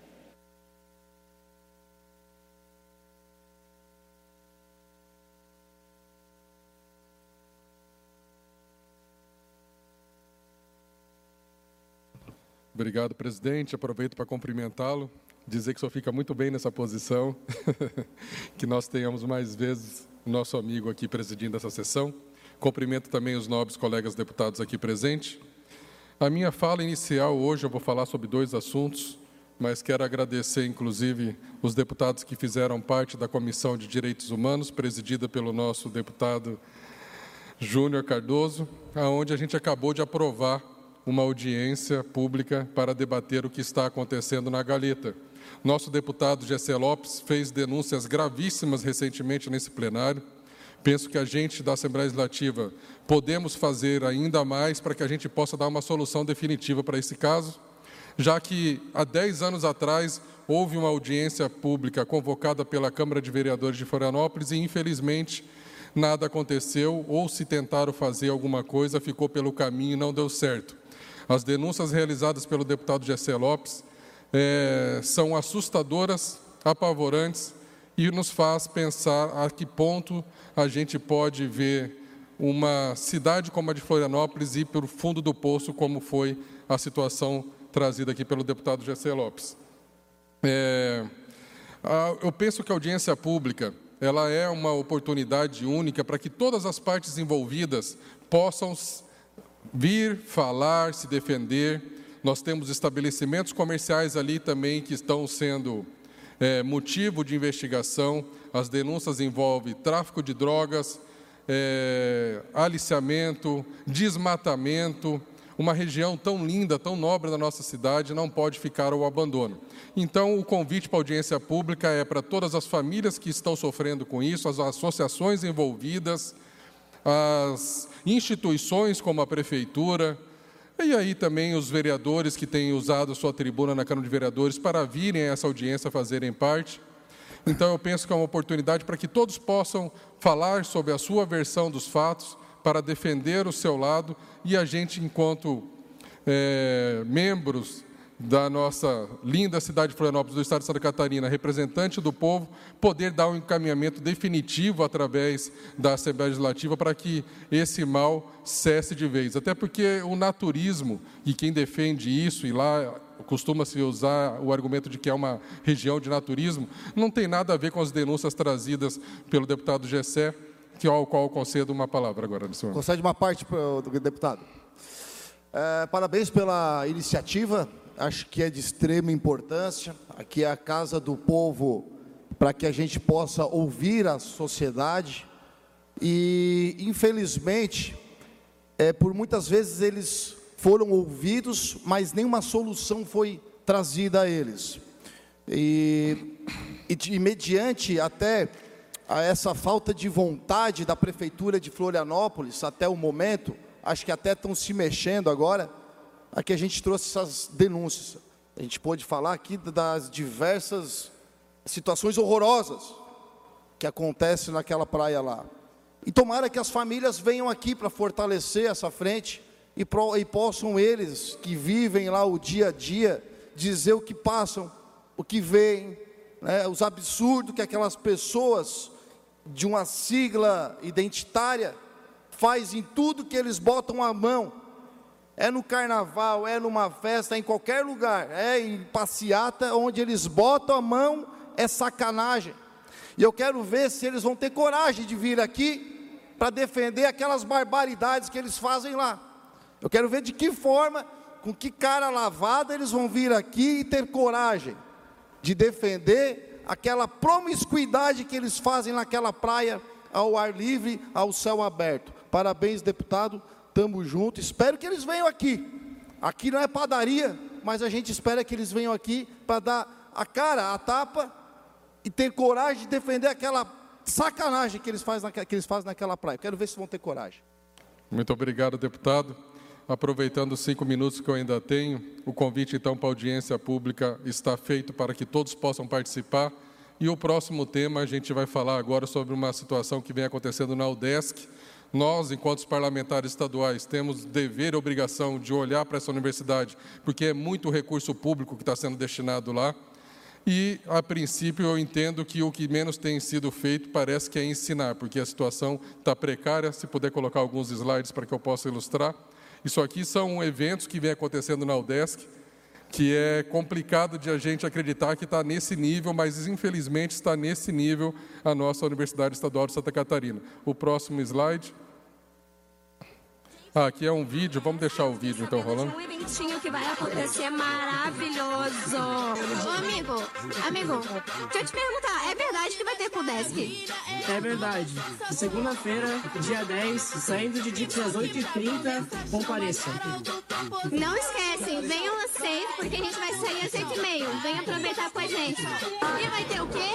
Obrigado, presidente. Aproveito para cumprimentá-lo, dizer que o senhor fica muito bem nessa posição, que nós tenhamos mais vezes o nosso amigo aqui presidindo essa sessão. Cumprimento também os nobres colegas deputados aqui presentes. A minha fala inicial hoje eu vou falar sobre 2 assuntos, mas quero agradecer, inclusive, os deputados que fizeram parte da Comissão de Direitos Humanos, presidida pelo nosso deputado Júnior Cardoso, onde a gente acabou de aprovar uma audiência pública para debater o que está acontecendo na Galeta. Nosso deputado Gessé Lopes fez denúncias gravíssimas recentemente nesse plenário. Penso que a gente da Assembleia Legislativa podemos fazer ainda mais para que a gente possa dar uma solução definitiva para esse caso, já que há 10 anos atrás houve uma audiência pública convocada pela Câmara de Vereadores de Florianópolis e, infelizmente, nada aconteceu, ou se tentaram fazer alguma coisa, ficou pelo caminho e não deu certo. As denúncias realizadas pelo deputado Gessé Lopes são assustadoras, apavorantes, e nos faz pensar a que ponto a gente pode ver uma cidade como a de Florianópolis ir para o fundo do poço, como foi a situação trazida aqui pelo deputado Gessé Lopes. Eu penso que a audiência pública ela é uma oportunidade única para que todas as partes envolvidas possam vir, falar, se defender. Nós temos estabelecimentos comerciais ali também que estão sendo motivo de investigação. As denúncias envolvem tráfico de drogas, aliciamento, desmatamento. Uma região tão linda, tão nobre da nossa cidade não pode ficar ao abandono. Então, o convite para a audiência pública é para todas as famílias que estão sofrendo com isso, as associações envolvidas, as instituições como a Prefeitura, e aí também os vereadores que têm usado sua tribuna na Câmara de Vereadores para virem a essa audiência fazerem parte. Então, eu penso que é uma oportunidade para que todos possam falar sobre a sua versão dos fatos, para defender o seu lado e a gente, enquanto membros da nossa linda cidade de Florianópolis, do estado de Santa Catarina, representante do povo, poder dar um encaminhamento definitivo através da Assembleia Legislativa para que esse mal cesse de vez. Até porque o naturismo, e quem defende isso, e lá costuma-se usar o argumento de que é uma região de naturismo, não tem nada a ver com as denúncias trazidas pelo deputado Gessé, ao qual eu concedo uma palavra agora. Senhor. Concede uma parte para o deputado. Parabéns pela iniciativa. Acho que é de extrema importância. Aqui é a casa do povo para que a gente possa ouvir a sociedade. E, infelizmente, por muitas vezes eles foram ouvidos, mas nenhuma solução foi trazida a eles. E mediante até a essa falta de vontade da Prefeitura de Florianópolis, até o momento, acho que até estão se mexendo agora, aqui a gente trouxe essas denúncias. A gente pôde falar aqui das diversas situações horrorosas que acontecem naquela praia lá. E tomara que as famílias venham aqui para fortalecer essa frente e possam eles, que vivem lá o dia a dia, dizer o que passam, o que veem, né, os absurdos que aquelas pessoas de uma sigla identitária faz em tudo que eles botam a mão. É no carnaval, é numa festa, é em qualquer lugar, é em passeata, onde eles botam a mão, é sacanagem. E eu quero ver se eles vão ter coragem de vir aqui para defender aquelas barbaridades que eles fazem lá. Eu quero ver de que forma, com que cara lavada eles vão vir aqui e ter coragem de defender aquela promiscuidade que eles fazem naquela praia, ao ar livre, ao céu aberto. Parabéns, deputado. Tamo junto, espero que eles venham aqui. Aqui não é padaria, mas a gente espera que eles venham aqui para dar a cara, a tapa e ter coragem de defender aquela sacanagem que eles fazem naquela praia. Quero ver se vão ter coragem. Muito obrigado, deputado. Aproveitando os 5 minutos que eu ainda tenho, o convite então para a audiência pública está feito para que todos possam participar. E o próximo tema a gente vai falar agora sobre uma situação que vem acontecendo na UDESC. Nós, enquanto parlamentares estaduais, temos dever e obrigação de olhar para essa universidade, porque é muito recurso público que está sendo destinado lá. E, a princípio, eu entendo que o que menos tem sido feito parece que é ensinar, porque a situação está precária. Se puder colocar alguns slides para que eu possa ilustrar. Isso aqui são eventos que vêm acontecendo na UDESC, que é complicado de a gente acreditar que está nesse nível, mas infelizmente está nesse nível a nossa Universidade Estadual de Santa Catarina. O próximo slide. Aqui é um vídeo, vamos deixar o vídeo então rolando. Um eventinho que vai acontecer maravilhoso. Ô, amigo, deixa eu te perguntar, é verdade que vai ter CUDESC? É verdade. Segunda-feira, dia 10, saindo de Dix às 8h30, compareça. Não esquecem, venham às 6, porque a gente vai sair às 7h30. Venha aproveitar com a gente. E vai ter o quê?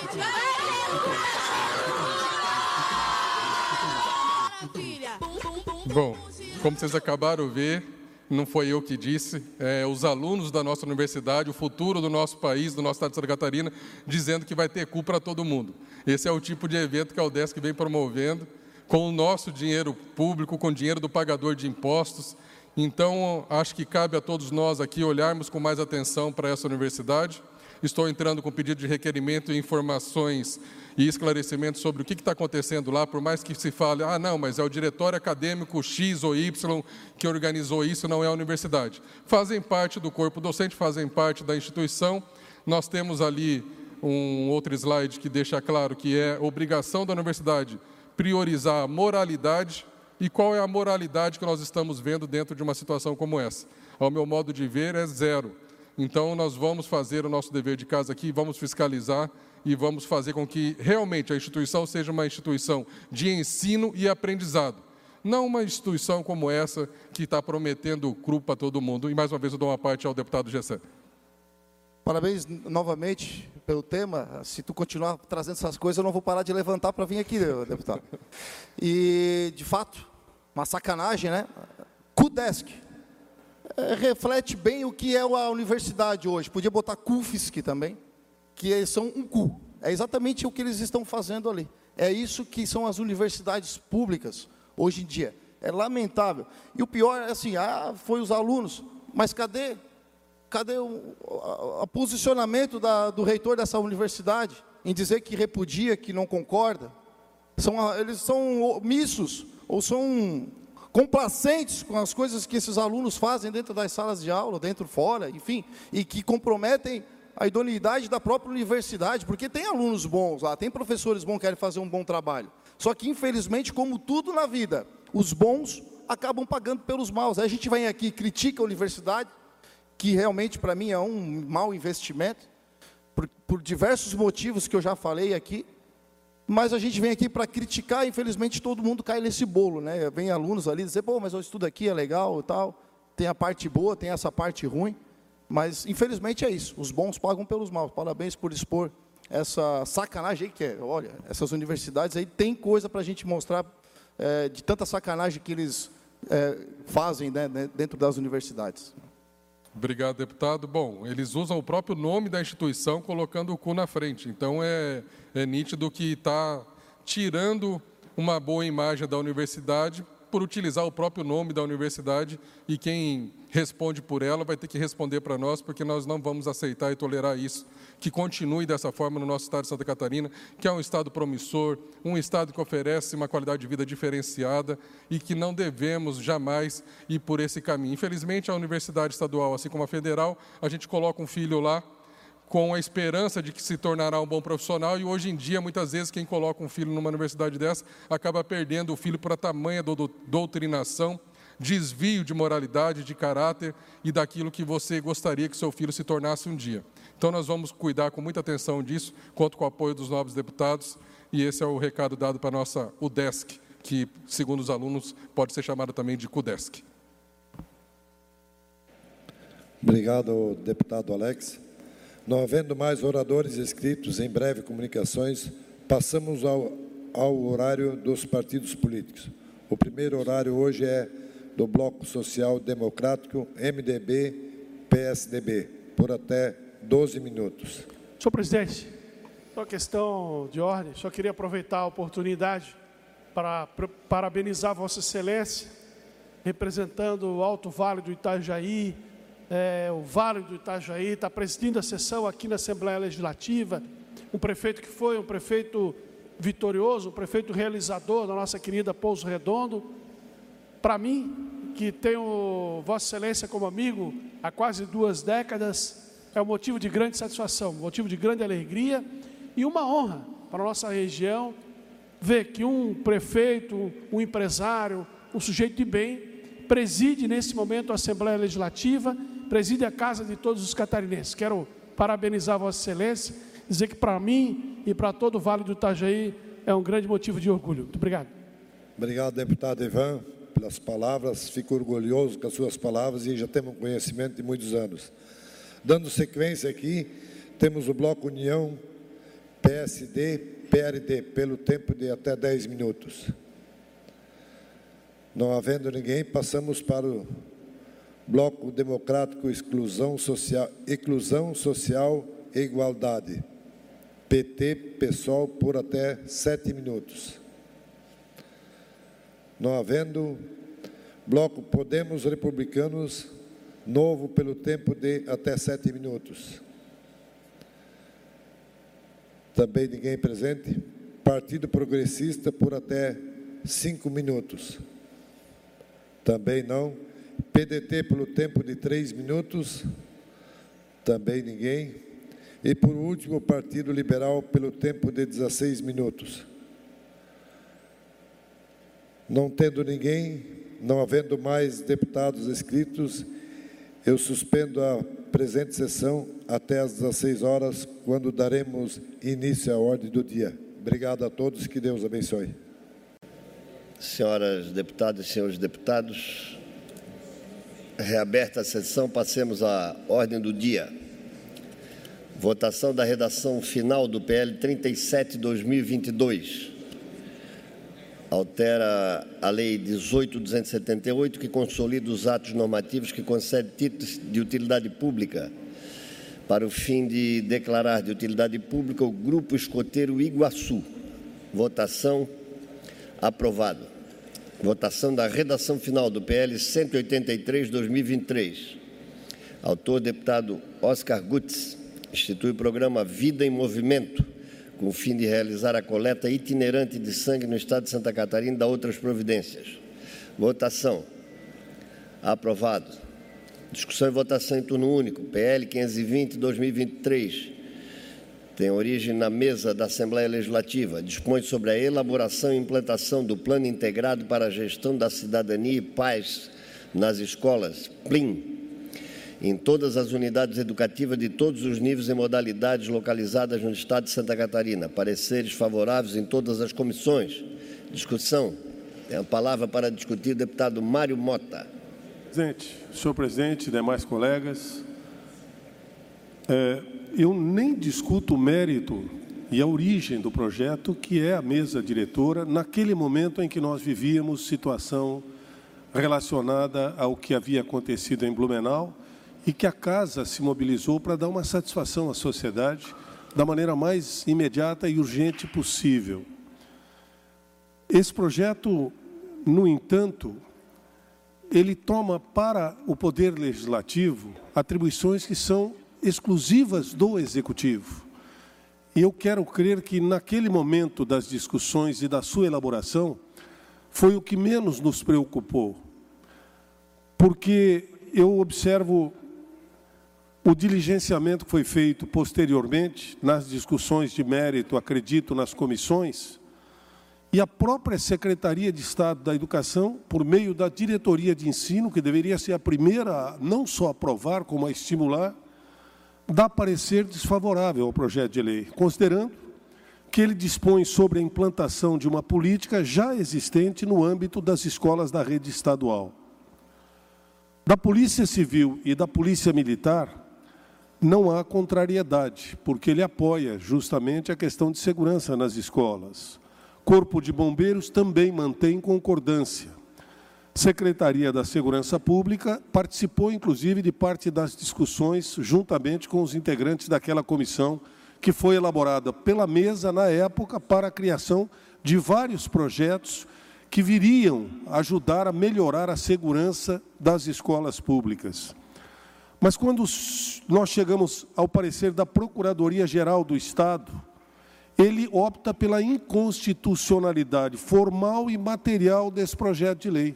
Bom, como vocês acabaram de ver, não foi eu que disse, os alunos da nossa universidade, o futuro do nosso país, do nosso estado de Santa Catarina, dizendo que vai ter cu para todo mundo. Esse é o tipo de evento que a UDESC vem promovendo, com o nosso dinheiro público, com o dinheiro do pagador de impostos. Então, acho que cabe a todos nós aqui olharmos com mais atenção para essa universidade. Estou entrando com pedido de requerimento e informações e esclarecimentos sobre o que está acontecendo lá, por mais que se fale, não, mas é o diretório acadêmico X ou Y que organizou isso, não é a universidade. Fazem parte do corpo docente, fazem parte da instituição. Nós temos ali um outro slide que deixa claro que é obrigação da universidade priorizar a moralidade. E qual é a moralidade que nós estamos vendo dentro de uma situação como essa? Ao meu modo de ver, é zero. Então, nós vamos fazer o nosso dever de casa aqui, vamos fiscalizar e vamos fazer com que realmente a instituição seja uma instituição de ensino e aprendizado. Não uma instituição como essa que está prometendo cru para todo mundo. E mais uma vez eu dou uma parte ao deputado Gessé. Parabéns novamente pelo tema. Se tu continuar trazendo essas coisas, eu não vou parar de levantar para vir aqui, deputado. E, de fato, uma sacanagem, né? CUDESC. Reflete bem o que é a universidade hoje. Podia botar CUFSC também, que eles são um cu. É exatamente o que eles estão fazendo ali. É isso que são as universidades públicas hoje em dia. É lamentável. E o pior é assim, foi os alunos, mas cadê o posicionamento do reitor dessa universidade em dizer que repudia, que não concorda? Eles são omissos, ou são complacentes com as coisas que esses alunos fazem dentro das salas de aula, dentro, fora, enfim, e que comprometem a idoneidade da própria universidade, porque tem alunos bons lá, tem professores bons que querem fazer um bom trabalho. Só que, infelizmente, como tudo na vida, os bons acabam pagando pelos maus. Aí a gente vem aqui e critica a universidade, que realmente, para mim, é um mau investimento, por diversos motivos que eu já falei aqui, mas a gente vem aqui para criticar, e infelizmente todo mundo cai nesse bolo, né? Vem alunos ali dizer, pô, mas o estudo aqui é legal e tal, tem a parte boa, tem essa parte ruim, mas infelizmente é isso, os bons pagam pelos maus. Parabéns por expor essa sacanagem aí que é, olha, essas universidades aí tem coisa para a gente mostrar de tanta sacanagem que eles fazem, né, dentro das universidades. Obrigado, deputado. Bom, eles usam o próprio nome da instituição colocando o cu na frente. Então, é nítido que está tirando uma boa imagem da universidade por utilizar o próprio nome da universidade, e quem responde por ela vai ter que responder para nós, porque nós não vamos aceitar e tolerar isso, que continue dessa forma no nosso estado de Santa Catarina, que é um estado promissor, um estado que oferece uma qualidade de vida diferenciada e que não devemos jamais ir por esse caminho. Infelizmente, a universidade estadual, assim como a federal, a gente coloca um filho lá com a esperança de que se tornará um bom profissional, e hoje em dia, muitas vezes, quem coloca um filho numa universidade dessa acaba perdendo o filho por a tamanha doutrinação, desvio de moralidade, de caráter e daquilo que você gostaria que seu filho se tornasse um dia. Então, nós vamos cuidar com muita atenção disso, conto com o apoio dos nobres deputados, e esse é o recado dado para a nossa UDESC, que, segundo os alunos, pode ser chamada também de CUDESC. Obrigado, deputado Alex. Não havendo mais oradores inscritos em breve comunicações, passamos ao horário dos partidos políticos. O primeiro horário hoje é do Bloco Social Democrático, MDB, PSDB, por até 12 minutos. Senhor presidente, uma questão de ordem, só queria aproveitar a oportunidade para parabenizar Vossa Excelência, representando o Alto Vale do Itajaí, o Vale do Itajaí, está presidindo a sessão aqui na Assembleia Legislativa, um prefeito que foi um prefeito vitorioso, um prefeito realizador da nossa querida Pouso Redondo. Para mim, que tenho Vossa Excelência como amigo há quase 2 décadas, é um motivo de grande satisfação, um motivo de grande alegria e uma honra para a nossa região ver que um prefeito, um empresário, um sujeito de bem, preside nesse momento a Assembleia Legislativa, preside a casa de todos os catarinenses. Quero parabenizar Vossa Excelência, dizer que para mim e para todo o Vale do Itajaí é um grande motivo de orgulho. Muito obrigado. Obrigado, deputado Ivan, pelas palavras. Fico orgulhoso com as suas palavras e já temos conhecimento de muitos anos. Dando sequência aqui, temos o Bloco União, PSD, PRD, pelo tempo de até 10 minutos. Não havendo ninguém, passamos para o Bloco Democrático, Inclusão Social e Igualdade, PT, PSOL, por até 7 minutos. Não havendo, Bloco Podemos, Republicanos, Novo, pelo tempo de até 7 minutos. Também ninguém presente. Partido Progressista, por até 5 minutos. Também não. PDT, pelo tempo de 3 minutos. Também ninguém. E, por último, o Partido Liberal, pelo tempo de 16 minutos. Não tendo ninguém, não havendo mais deputados inscritos, eu suspendo a presente sessão até às 16 horas, quando daremos início à ordem do dia. Obrigado a todos, que Deus abençoe. Senhoras deputadas e senhores deputados, reaberta a sessão, passemos à ordem do dia. Votação da redação final do PL 37/2022. Altera a Lei 18.278, que consolida os atos normativos que concedem títulos de utilidade pública para o fim de declarar de utilidade pública o Grupo Escoteiro Iguaçu. Votação aprovado. Votação da redação final do PL 183/2023. Autor, deputado Oscar Gutz. Institui o programa Vida em Movimento, com o fim de realizar a coleta itinerante de sangue no estado de Santa Catarina e da outras providências. Votação. Aprovado. Discussão e votação em turno único. PL 520/2023. Tem origem na mesa da Assembleia Legislativa. Dispõe sobre a elaboração e implantação do Plano Integrado para a Gestão da Cidadania e Paz nas Escolas, PLIM, em todas as unidades educativas de todos os níveis e modalidades localizadas no estado de Santa Catarina. Pareceres favoráveis em todas as comissões. Discussão. Tem a palavra para discutir o deputado Mário Mota. Senhor presidente, demais colegas, eu nem discuto o mérito e a origem do projeto, que é a mesa diretora, naquele momento em que nós vivíamos situação relacionada ao que havia acontecido em Blumenau, e que a Casa se mobilizou para dar uma satisfação à sociedade da maneira mais imediata e urgente possível. Esse projeto, no entanto, ele toma para o Poder Legislativo atribuições que são exclusivas do Executivo. E eu quero crer que, naquele momento das discussões e da sua elaboração, foi o que menos nos preocupou, porque eu observo o diligenciamento que foi feito posteriormente, nas discussões de mérito, acredito, nas comissões, e a própria Secretaria de Estado da Educação, por meio da Diretoria de Ensino, que deveria ser a primeira a não só aprovar, como a estimular, dá parecer desfavorável ao projeto de lei, considerando que ele dispõe sobre a implantação de uma política já existente no âmbito das escolas da rede estadual. Da Polícia Civil e da Polícia Militar, não há contrariedade, porque ele apoia justamente a questão de segurança nas escolas. Corpo de Bombeiros também mantém concordância. Secretaria da Segurança Pública participou, inclusive, de parte das discussões, juntamente com os integrantes daquela comissão, que foi elaborada pela mesa, na época, para a criação de vários projetos que viriam ajudar a melhorar a segurança das escolas públicas. Mas quando nós chegamos ao parecer da Procuradoria-Geral do Estado, ele opta pela inconstitucionalidade formal e material desse projeto de lei.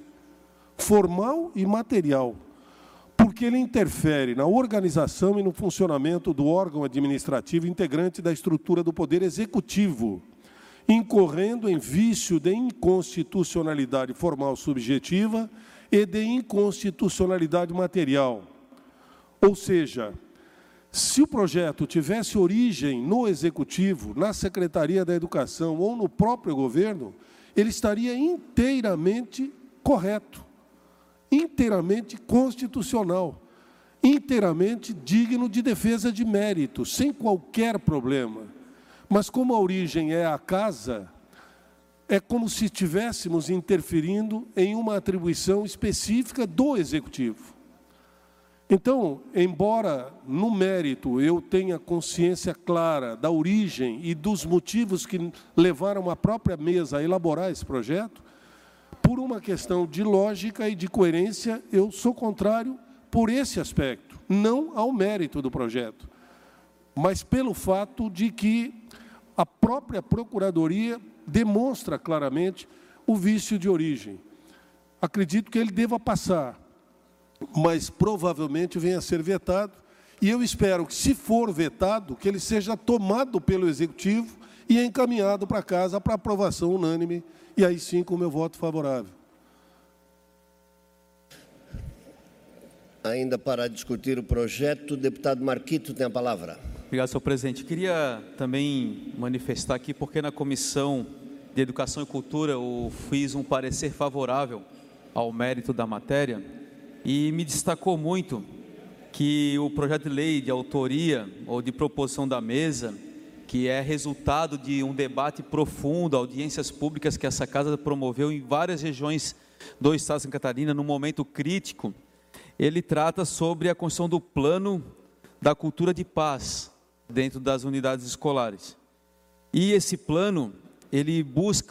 Formal e material, porque ele interfere na organização e no funcionamento do órgão administrativo integrante da estrutura do Poder Executivo, incorrendo em vício de inconstitucionalidade formal subjetiva e de inconstitucionalidade material. Ou seja, se o projeto tivesse origem no Executivo, na Secretaria da Educação ou no próprio governo, ele estaria inteiramente correto, inteiramente constitucional, inteiramente digno de defesa de mérito, sem qualquer problema. Mas como a origem é a Casa, é como se estivéssemos interferindo em uma atribuição específica do Executivo. Então, embora no mérito eu tenha consciência clara da origem e dos motivos que levaram a própria mesa a elaborar esse projeto, por uma questão de lógica e de coerência, eu sou contrário por esse aspecto, não ao mérito do projeto, mas pelo fato de que a própria Procuradoria demonstra claramente o vício de origem. Acredito que ele deva passar, mas provavelmente venha a ser vetado, e eu espero que, se for vetado, que ele seja tomado pelo Executivo e encaminhado para casa para aprovação unânime, e aí sim com o meu voto favorável. Ainda para discutir o projeto, o deputado Marquito tem a palavra. Obrigado, senhor presidente. Queria também manifestar aqui, porque na Comissão de Educação e Cultura eu fiz um parecer favorável ao mérito da matéria, e me destacou muito que o projeto de lei de autoria ou de proposição da mesa, que é resultado de um debate profundo, audiências públicas que essa casa promoveu em várias regiões do estado de Santa Catarina, num momento crítico, ele trata sobre a construção do plano da cultura de paz dentro das unidades escolares. E esse plano, ele busca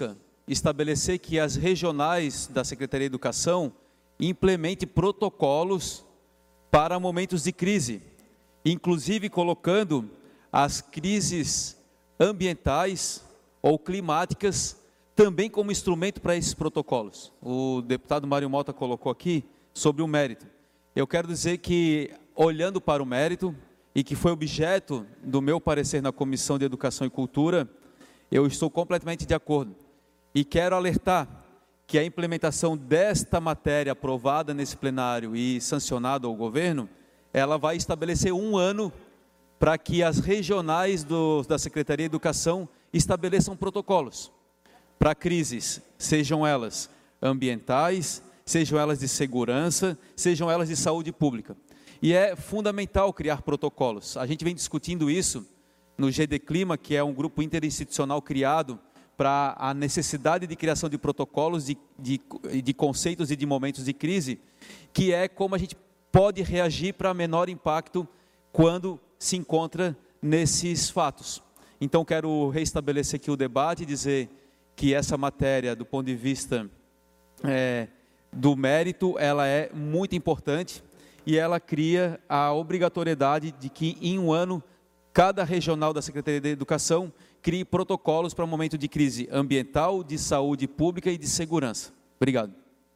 estabelecer que as regionais da Secretaria de Educação implementem protocolos para momentos de crise, inclusive colocando as crises ambientais ou climáticas também como instrumento para esses protocolos. O deputado Mário Mota colocou aqui sobre o mérito. Eu quero dizer que, olhando para o mérito, e que foi objeto do meu parecer na Comissão de Educação e Cultura, eu estou completamente de acordo. E quero alertar que a implementação desta matéria aprovada nesse plenário e sancionada ao governo, ela vai estabelecer 1 ano para que as regionais da Secretaria de Educação estabeleçam protocolos para crises, sejam elas ambientais, sejam elas de segurança, sejam elas de saúde pública. E é fundamental criar protocolos. A gente vem discutindo isso no GD Clima, que é um grupo interinstitucional criado para a necessidade de criação de protocolos, de conceitos e de momentos de crise, que é como a gente pode reagir para menor impacto quando se encontra nesses fatos. Então, quero restabelecer aqui o debate e dizer que essa matéria, do ponto de vista do mérito, ela é muito importante e ela cria a obrigatoriedade de que, em 1 ano, cada regional da Secretaria de Educação crie protocolos para momento de crise ambiental, de saúde pública e de segurança. Obrigado.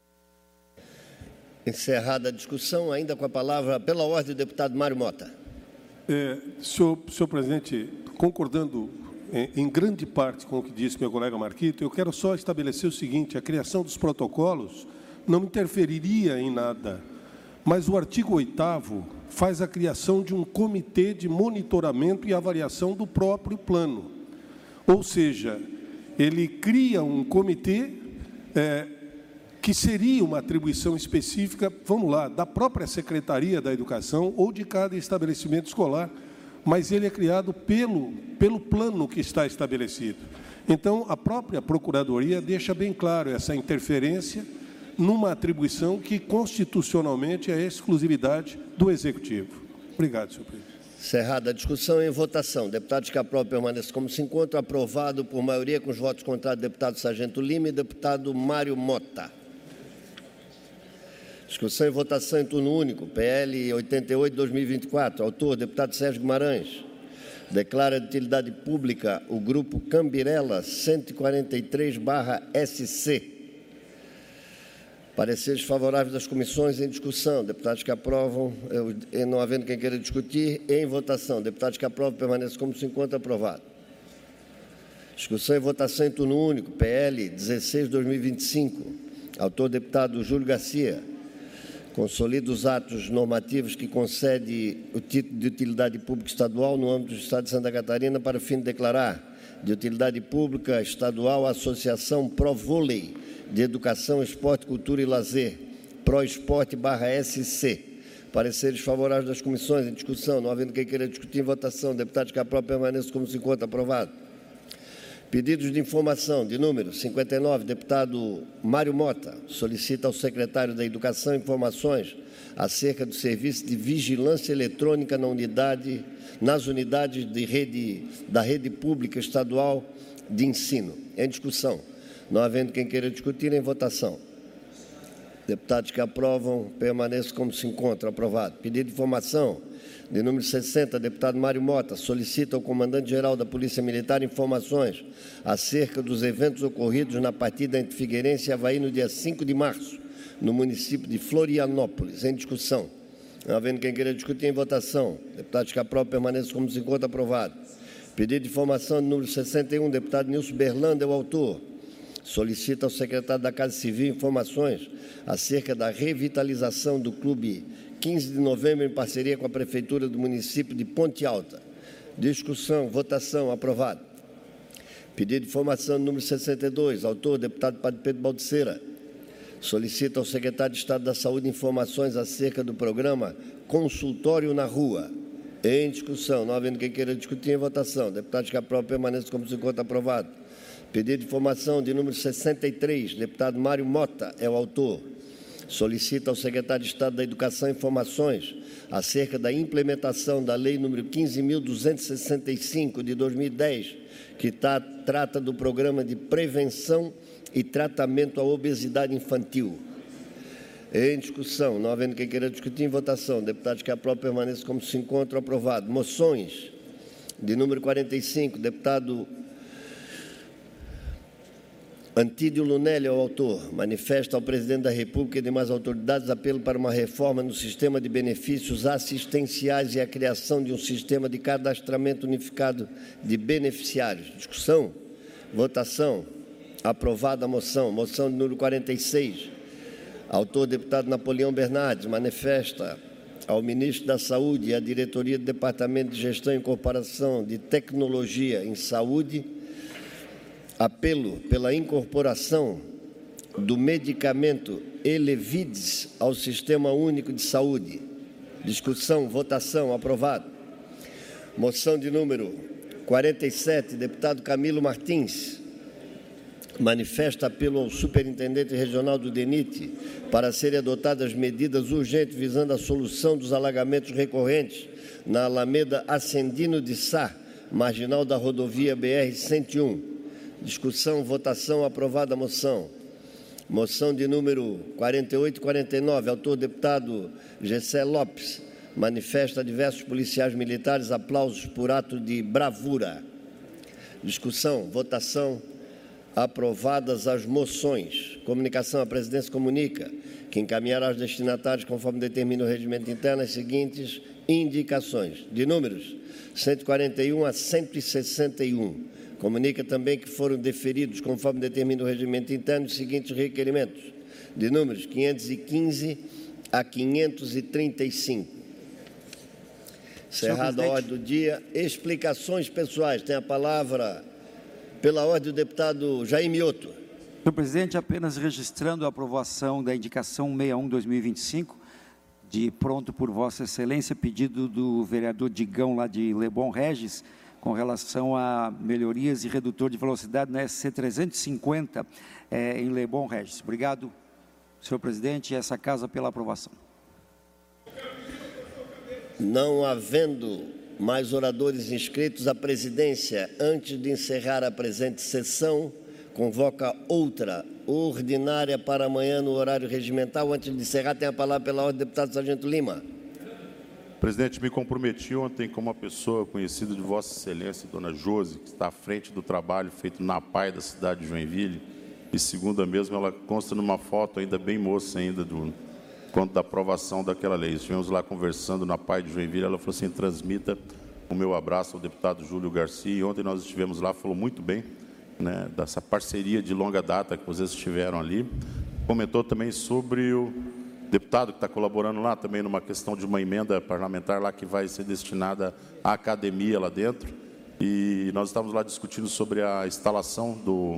Encerrada a discussão, ainda com a palavra, pela ordem, o deputado Mário Mota. Senhor presidente, concordando em grande parte com o que disse meu colega Marquito, eu quero só estabelecer o seguinte: a criação dos protocolos não interferiria em nada, mas o artigo 8º faz a criação de um comitê de monitoramento e avaliação do próprio plano. Ou seja, ele cria um comitê que seria uma atribuição específica, vamos lá, da própria Secretaria da Educação ou de cada estabelecimento escolar, mas ele é criado pelo plano que está estabelecido. Então, a própria Procuradoria deixa bem claro essa interferência numa atribuição que constitucionalmente é exclusividade do Executivo. Obrigado, senhor presidente. Encerrada a discussão, em votação. Deputados que aprovam permaneçam como se encontram. Aprovado por maioria, com os votos contrários do deputado Sargento Lima e deputado Mário Mota. Discussão e votação em turno único. PL 88/2024. Autor, deputado Sérgio Guimarães. Declara de utilidade pública o grupo Cambirela 143/SC. Pareceres favoráveis das comissões em discussão. Deputados que aprovam, não havendo quem queira discutir, em votação. Deputados que aprovam, permaneçam como se encontra. Aprovado. Discussão e votação em turno único. PL 16/2025. Autor, deputado Júlio Garcia. Consolida os atos normativos que concede o título de utilidade pública estadual no âmbito do Estado de Santa Catarina para o fim de declarar de utilidade pública estadual a Associação Pro-Vôlei de Educação, Esporte, Cultura e Lazer, Proesporte/SC. Pareceres favoráveis das comissões em discussão, não havendo quem queira discutir em votação. Deputados que aprovam, permaneçam como se encontra. Aprovado. Pedidos de informação de número 59, deputado Mário Mota, solicita ao secretário da Educação informações acerca do serviço de vigilância eletrônica nas unidades da rede pública estadual de ensino. Em discussão. Não havendo quem queira discutir, em votação. Deputados que aprovam, permaneçam como se encontram. Aprovado. Pedido de informação de número 60, deputado Mário Mota, solicita ao comandante-geral da Polícia Militar informações acerca dos eventos ocorridos na partida entre Figueirense e Avaí no dia 5 de março, no município de Florianópolis. Em discussão. Não havendo quem queira discutir, em votação. Deputados que aprovam, permaneçam como se encontra. Aprovado. Pedido de informação de número 61, deputado Nilson Berlanda, é o autor. Solicita ao secretário da Casa Civil informações acerca da revitalização do Clube 15 de Novembro, em parceria com a Prefeitura do município de Ponte Alta. Discussão, votação, aprovado. Pedido de informação número 62, autor, deputado Padre Pedro Baldiceira. Solicita ao secretário de Estado da Saúde informações acerca do programa Consultório na Rua. Em discussão, não havendo quem queira discutir, em votação. Deputados que aprovam, permaneçam como se encontra. Aprovado. Pedido de informação de número 63, deputado Mário Mota, é o autor. Solicita ao secretário de Estado da Educação informações acerca da implementação da Lei número 15.265, de 2010, que trata do Programa de Prevenção e tratamento à obesidade infantil. Em discussão, não havendo quem queira discutir, em votação. Deputados que aprovam permaneçam como se encontram. Aprovado. Moções de número 45, deputado Antídio Lunelli é o autor. Manifesta ao Presidente da República e demais autoridades apelo para uma reforma no sistema de benefícios assistenciais e a criação de um sistema de cadastramento unificado de beneficiários. Discussão. Votação. Aprovada a moção. Moção de número 46. Autor, deputado Napoleão Bernardes, manifesta ao Ministro da Saúde e à Diretoria do Departamento de Gestão e Incorporação de Tecnologia em Saúde apelo pela incorporação do medicamento Elevides ao Sistema Único de Saúde. Discussão, votação, aprovado. Moção de número 47, deputado Camilo Martins, manifesta apelo ao Superintendente Regional do DENIT para serem adotadas medidas urgentes visando a solução dos alagamentos recorrentes na Alameda Ascendino de Sá, marginal da rodovia BR-101. Discussão, votação, aprovada a moção. Moção de número 48 e 49, autor deputado Gessé Lopes, manifesta a diversos policiais militares aplausos por ato de bravura. Discussão, votação, aprovadas as moções. Comunicação, a presidência comunica que encaminhará aos destinatários, conforme determina o regimento interno, as seguintes indicações, de números 141 a 161. Comunica também que foram deferidos, conforme determina o regimento interno, os seguintes requerimentos, de números 515 a 535. Encerrada a ordem do dia. Explicações pessoais. Tem a palavra, pela ordem, do deputado Jair Mioto. Senhor presidente, apenas registrando a aprovação da indicação 61/2025, de pronto por Vossa Excelência, pedido do vereador Digão, lá de Leblon Regis, com relação a melhorias e redutor de velocidade na SC 350 em Leblon Regis. Obrigado, senhor presidente, e essa casa pela aprovação. Não havendo mais oradores inscritos, a presidência, antes de encerrar a presente sessão, convoca outra ordinária para amanhã no horário regimental. Antes de encerrar, tem a palavra pela ordem do deputado Sargento Lima. Presidente, me comprometi ontem com uma pessoa conhecida de Vossa Excelência, dona Josi, que está à frente do trabalho feito na PAI da cidade de Joinville, e segundo a mesma, ela consta numa foto ainda bem moça ainda quanto da aprovação daquela lei. Estivemos lá conversando na PAI de Joinville, ela falou assim, transmita o meu abraço ao deputado Júlio Garcia, e ontem nós estivemos lá, falou muito bem, né, dessa parceria de longa data que vocês estiveram ali. Comentou também sobre o deputado que está colaborando lá também numa questão de uma emenda parlamentar lá que vai ser destinada à academia lá dentro. E nós estávamos lá discutindo sobre a instalação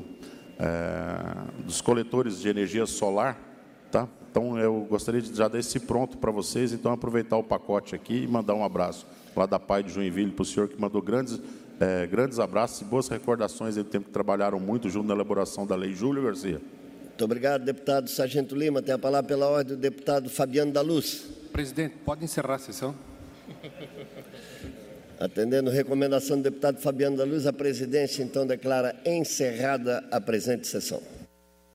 dos coletores de energia solar, tá? Então, eu gostaria de já dar esse pronto para vocês, então aproveitar o pacote aqui e mandar um abraço lá da PAI de Joinville para o senhor que mandou grandes abraços e boas recordações do tempo que trabalharam muito junto na elaboração da lei. Júlio Garcia. Muito obrigado, deputado Sargento Lima. Tem a palavra pela ordem do deputado Fabiano da Luz. Presidente, pode encerrar a sessão? Atendendo a recomendação do deputado Fabiano da Luz, a presidência então declara encerrada a presente sessão.